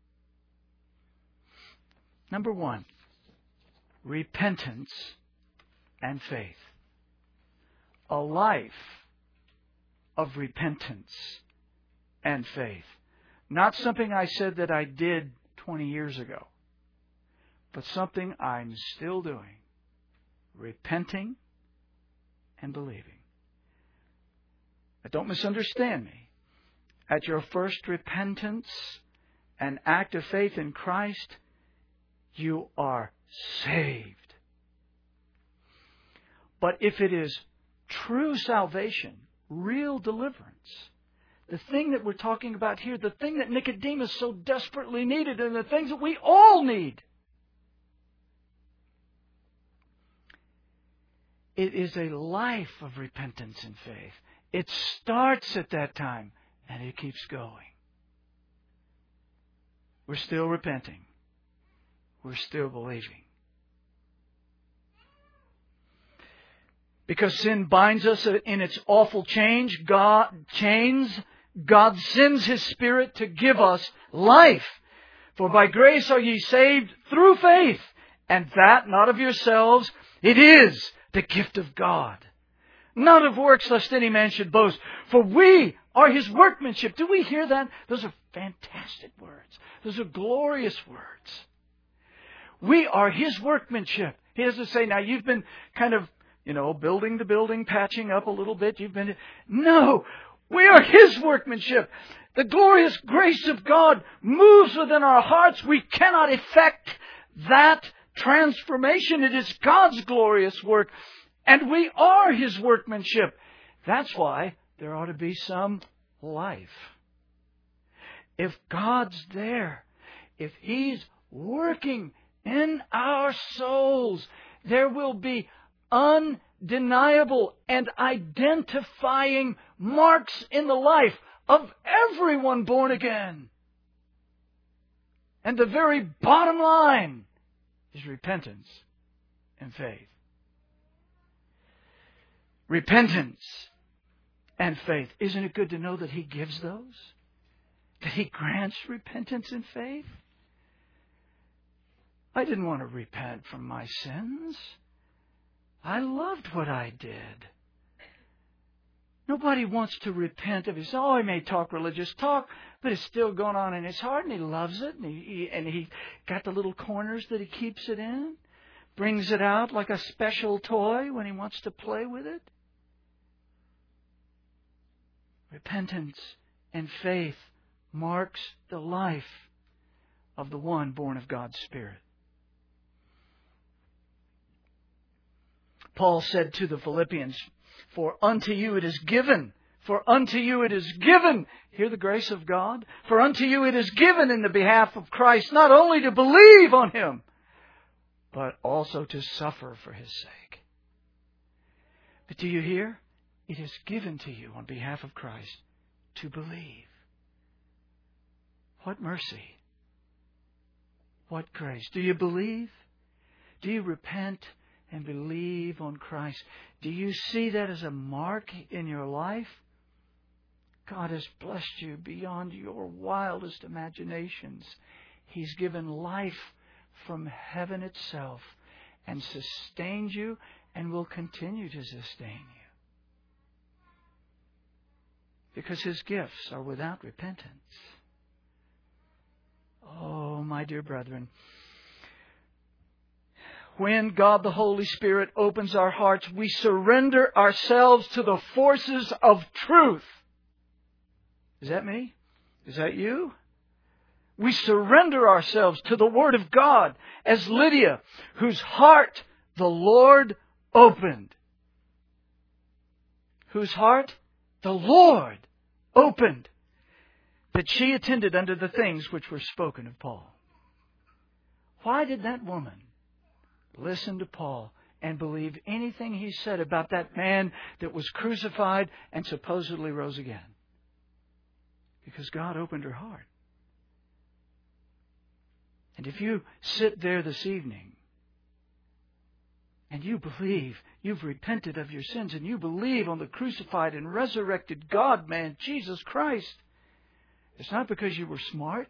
Number 1, repentance and faith. A life of repentance and faith. Not something I said that I did 20 years ago, but something I'm still doing. Repenting and believing. But don't misunderstand me. At your first repentance and act of faith in Christ, you are saved. But if it is true salvation, real deliverance, the thing that we're talking about here, the thing that Nicodemus so desperately needed, and the things that we all need, it is a life of repentance and faith. It starts at that time, and it keeps going. We're still repenting. We're still believing. Because sin binds us in its awful God sends His Spirit to give us life. For by grace are ye saved through faith, and that not of yourselves, it is the gift of God. Not of works, lest any man should boast. For we are His workmanship. Do we hear that? Those are fantastic words. Those are glorious words. We are His workmanship. He doesn't say, now you've been kind of, building the building, patching up a little bit. No, we are His workmanship. The glorious grace of God moves within our hearts. We cannot effect that transformation. It is God's glorious work. And we are His workmanship. That's why there ought to be some life. If God's there, if He's working in our souls, there will be undeniable and identifying marks in the life of everyone born again. And the very bottom line is repentance and faith. Repentance and faith. Isn't it good to know that He gives those? That He grants repentance and faith? I didn't want to repent from my sins. I loved what I did. Nobody wants to repent of his, he may talk religious talk, but it's still going on in his heart, and he loves it, and he got the little corners that he keeps it in, brings it out like a special toy when he wants to play with it. Repentance and faith marks the life of the one born of God's Spirit. Paul said to the Philippians, "For unto you it is given." For unto you it is given. Hear the grace of God. For unto you it is given in the behalf of Christ, not only to believe on Him, but also to suffer for His sake. But do you hear? It is given to you on behalf of Christ to believe. What mercy. What grace. Do you believe? Do you repent and believe on Christ? Do you see that as a mark in your life? God has blessed you beyond your wildest imaginations. He's given life from heaven itself and sustained you and will continue to sustain you. Because His gifts are without repentance. Oh, my dear brethren, when God the Holy Spirit opens our hearts, we surrender ourselves to the forces of truth. Is that me? Is that you? We surrender ourselves to the Word of God as Lydia, whose heart the Lord opened. Whose heart the Lord opened, that she attended unto the things which were spoken of Paul. Why did that woman listen to Paul and believe anything he said about that man that was crucified and supposedly rose again? Because God opened her heart. And if you sit there this evening and you believe, you've repented of your sins, and you believe on the crucified and resurrected God-man, Jesus Christ, it's not because you were smart.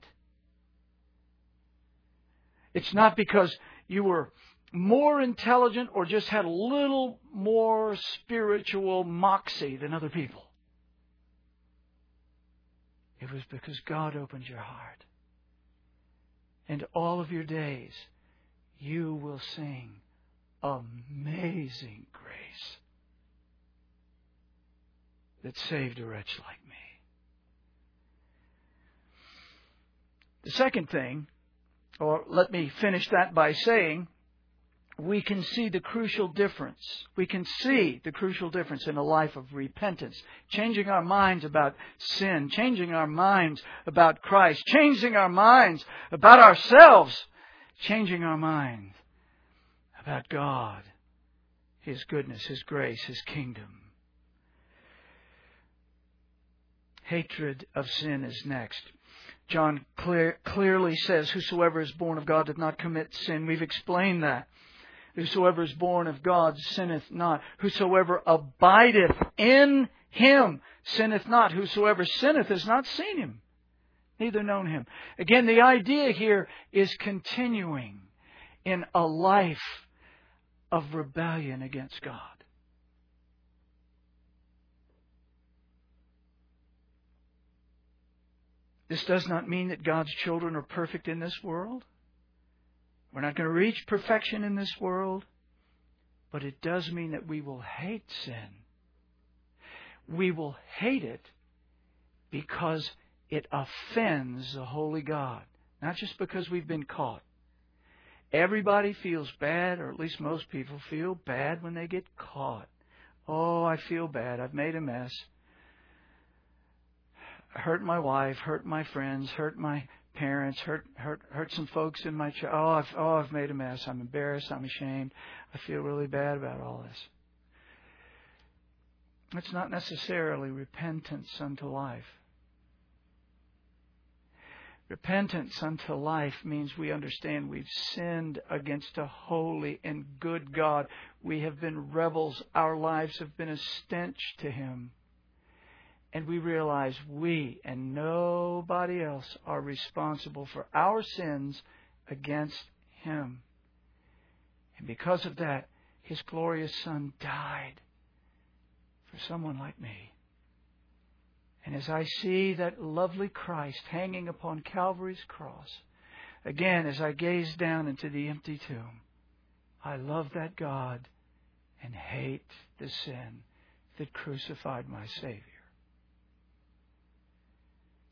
It's not because you were more intelligent or just had a little more spiritual moxie than other people. It was because God opened your heart. And all of your days, you will sing amazing grace that saved a wretch like me. The second thing, or let me finish that by saying, we can see the crucial difference. We can see the crucial difference in a life of repentance. Changing our minds about sin. Changing our minds about Christ. Changing our minds about ourselves. Changing our minds about God, His goodness, His grace, His kingdom. Hatred of sin is next. John clearly says, "Whosoever is born of God doth not commit sin." We've explained that. Whosoever is born of God sinneth not. Whosoever abideth in Him sinneth not. Whosoever sinneth has not seen Him, neither known Him. Again, the idea here is continuing in a life of rebellion against God. This does not mean that God's children are perfect in this world. We're not going to reach perfection in this world, but it does mean that we will hate sin. We will hate it because it offends the holy God, not just because we've been caught. Everybody feels bad, or at least most people feel bad when they get caught. Oh, I feel bad. I've made a mess. Hurt my wife, hurt my friends, hurt my parents, hurt some folks in my church. I've made a mess. I'm embarrassed. I'm ashamed. I feel really bad about all this. It's not necessarily repentance unto life. Repentance unto life means we understand we've sinned against a holy and good God. We have been rebels. Our lives have been a stench to Him. And we realize we and nobody else are responsible for our sins against Him. And because of that, His glorious Son died for someone like me. And as I see that lovely Christ hanging upon Calvary's cross, again, as I gaze down into the empty tomb, I love that God and hate the sin that crucified my Savior.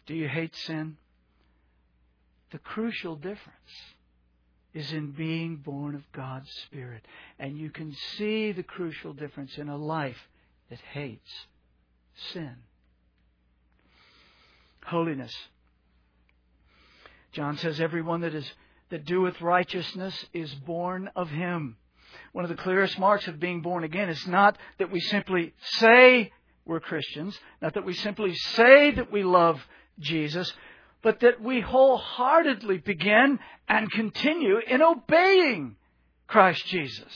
Do you hate sin? The crucial difference is in being born of God's Spirit. And you can see the crucial difference in a life that hates sin. Holiness. John says, everyone that doeth righteousness is born of Him. One of the clearest marks of being born again is not that we simply say we're Christians, not that we simply say that we love Jesus, but that we wholeheartedly begin and continue in obeying Christ Jesus.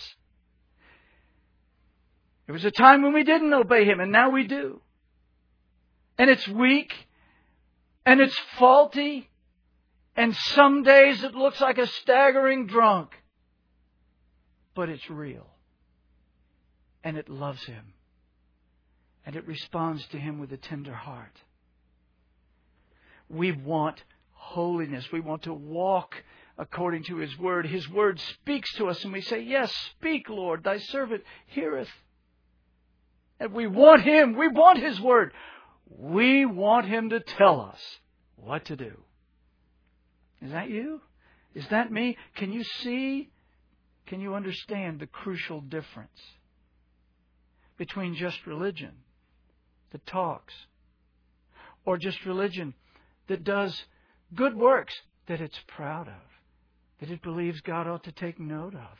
There was a time when we didn't obey Him, and now we do. And it's weak, and it's faulty, and some days it looks like a staggering drunk. But it's real. And it loves Him. And it responds to Him with a tender heart. We want holiness. We want to walk according to His Word. His Word speaks to us and we say, yes, speak, Lord, Thy servant heareth. And we want Him. We want His Word. We want Him to tell us what to do. Is that you? Is that me? Can you see? Can you understand the crucial difference between just religion that talks or just religion that does good works that it's proud of, that it believes God ought to take note of?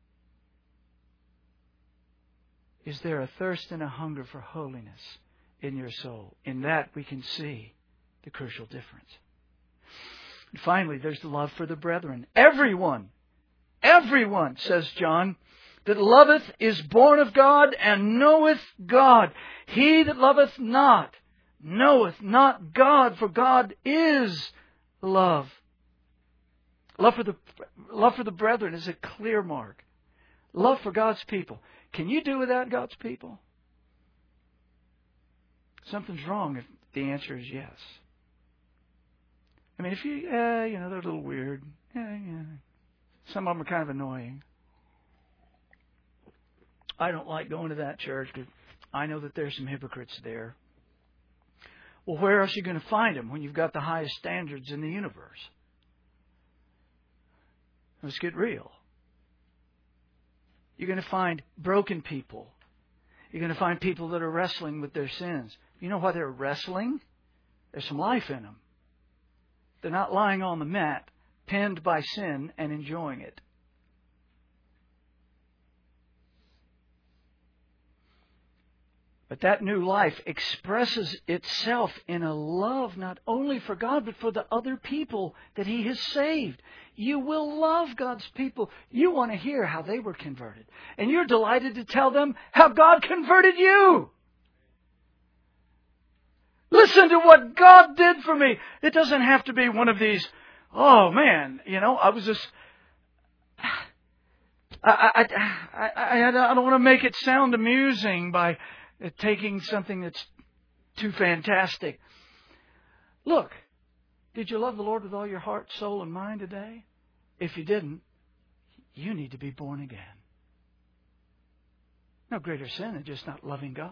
Is there a thirst and a hunger for holiness in your soul? In that we can see the crucial difference. And finally, there's the love for the brethren. Everyone, says John, that loveth is born of God and knoweth God. He that loveth not knoweth not God, for God is love. Love for the brethren is a clear mark. Love for God's people. Can you do without God's people? Something's wrong if the answer is yes. I mean, if you, they're a little weird. Some of them are kind of annoying. I don't like going to that church because I know that there's some hypocrites there. Well, where else are you going to find them when you've got the highest standards in the universe? Let's get real. You're going to find broken people. You're going to find people that are wrestling with their sins. You know why they're wrestling? There's some life in them. They're not lying on the mat, pinned by sin and enjoying it. But that new life expresses itself in a love not only for God, but for the other people that He has saved. You will love God's people. You want to hear how they were converted. And you're delighted to tell them how God converted you. Listen to what God did for me. It doesn't have to be one of these, oh man, I was just... I don't want to make it sound amusing by taking something that's too fantastic. Look, did you love the Lord with all your heart, soul, and mind today? If you didn't, you need to be born again. No greater sin than just not loving God.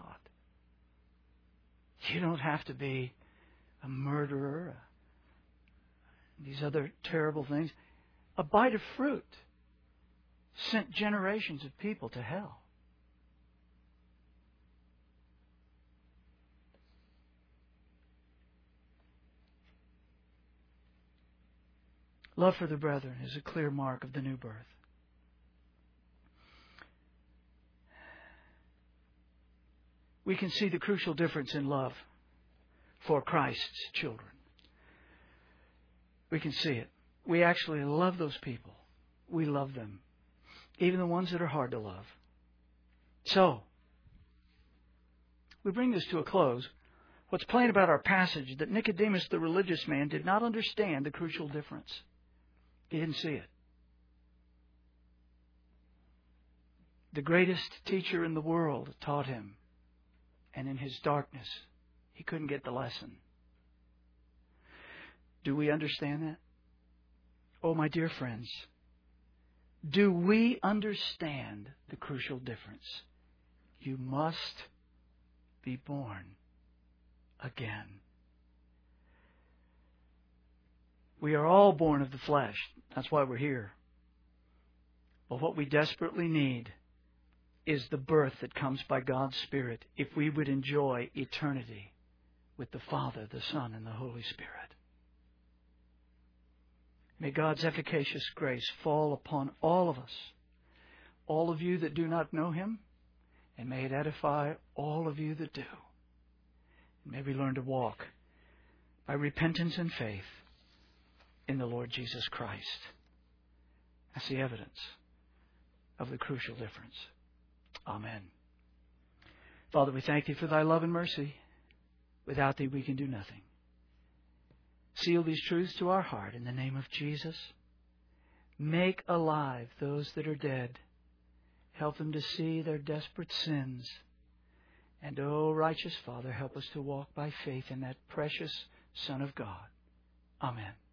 You don't have to be a murderer, these other terrible things. A bite of fruit sent generations of people to hell. Love for the brethren is a clear mark of the new birth. We can see the crucial difference in love for Christ's children. We can see it. We actually love those people. We love them. Even the ones that are hard to love. So, we bring this to a close. What's plain about our passage is that Nicodemus, the religious man, did not understand the crucial difference. He didn't see it. The greatest teacher in the world taught him. And in his darkness, he couldn't get the lesson. Do we understand that? Oh, my dear friends, do we understand the crucial difference? You must be born again. We are all born of the flesh. That's why we're here. But what we desperately need is the birth that comes by God's Spirit if we would enjoy eternity with the Father, the Son, and the Holy Spirit. May God's efficacious grace fall upon all of us, all of you that do not know Him, and may it edify all of you that do. And may we learn to walk by repentance and faith in the Lord Jesus Christ. That's the evidence of the crucial difference. Amen. Father, we thank Thee for Thy love and mercy. Without Thee we can do nothing. Seal these truths to our heart in the name of Jesus. Make alive those that are dead. Help them to see their desperate sins. And, O righteous Father, help us to walk by faith in that precious Son of God. Amen.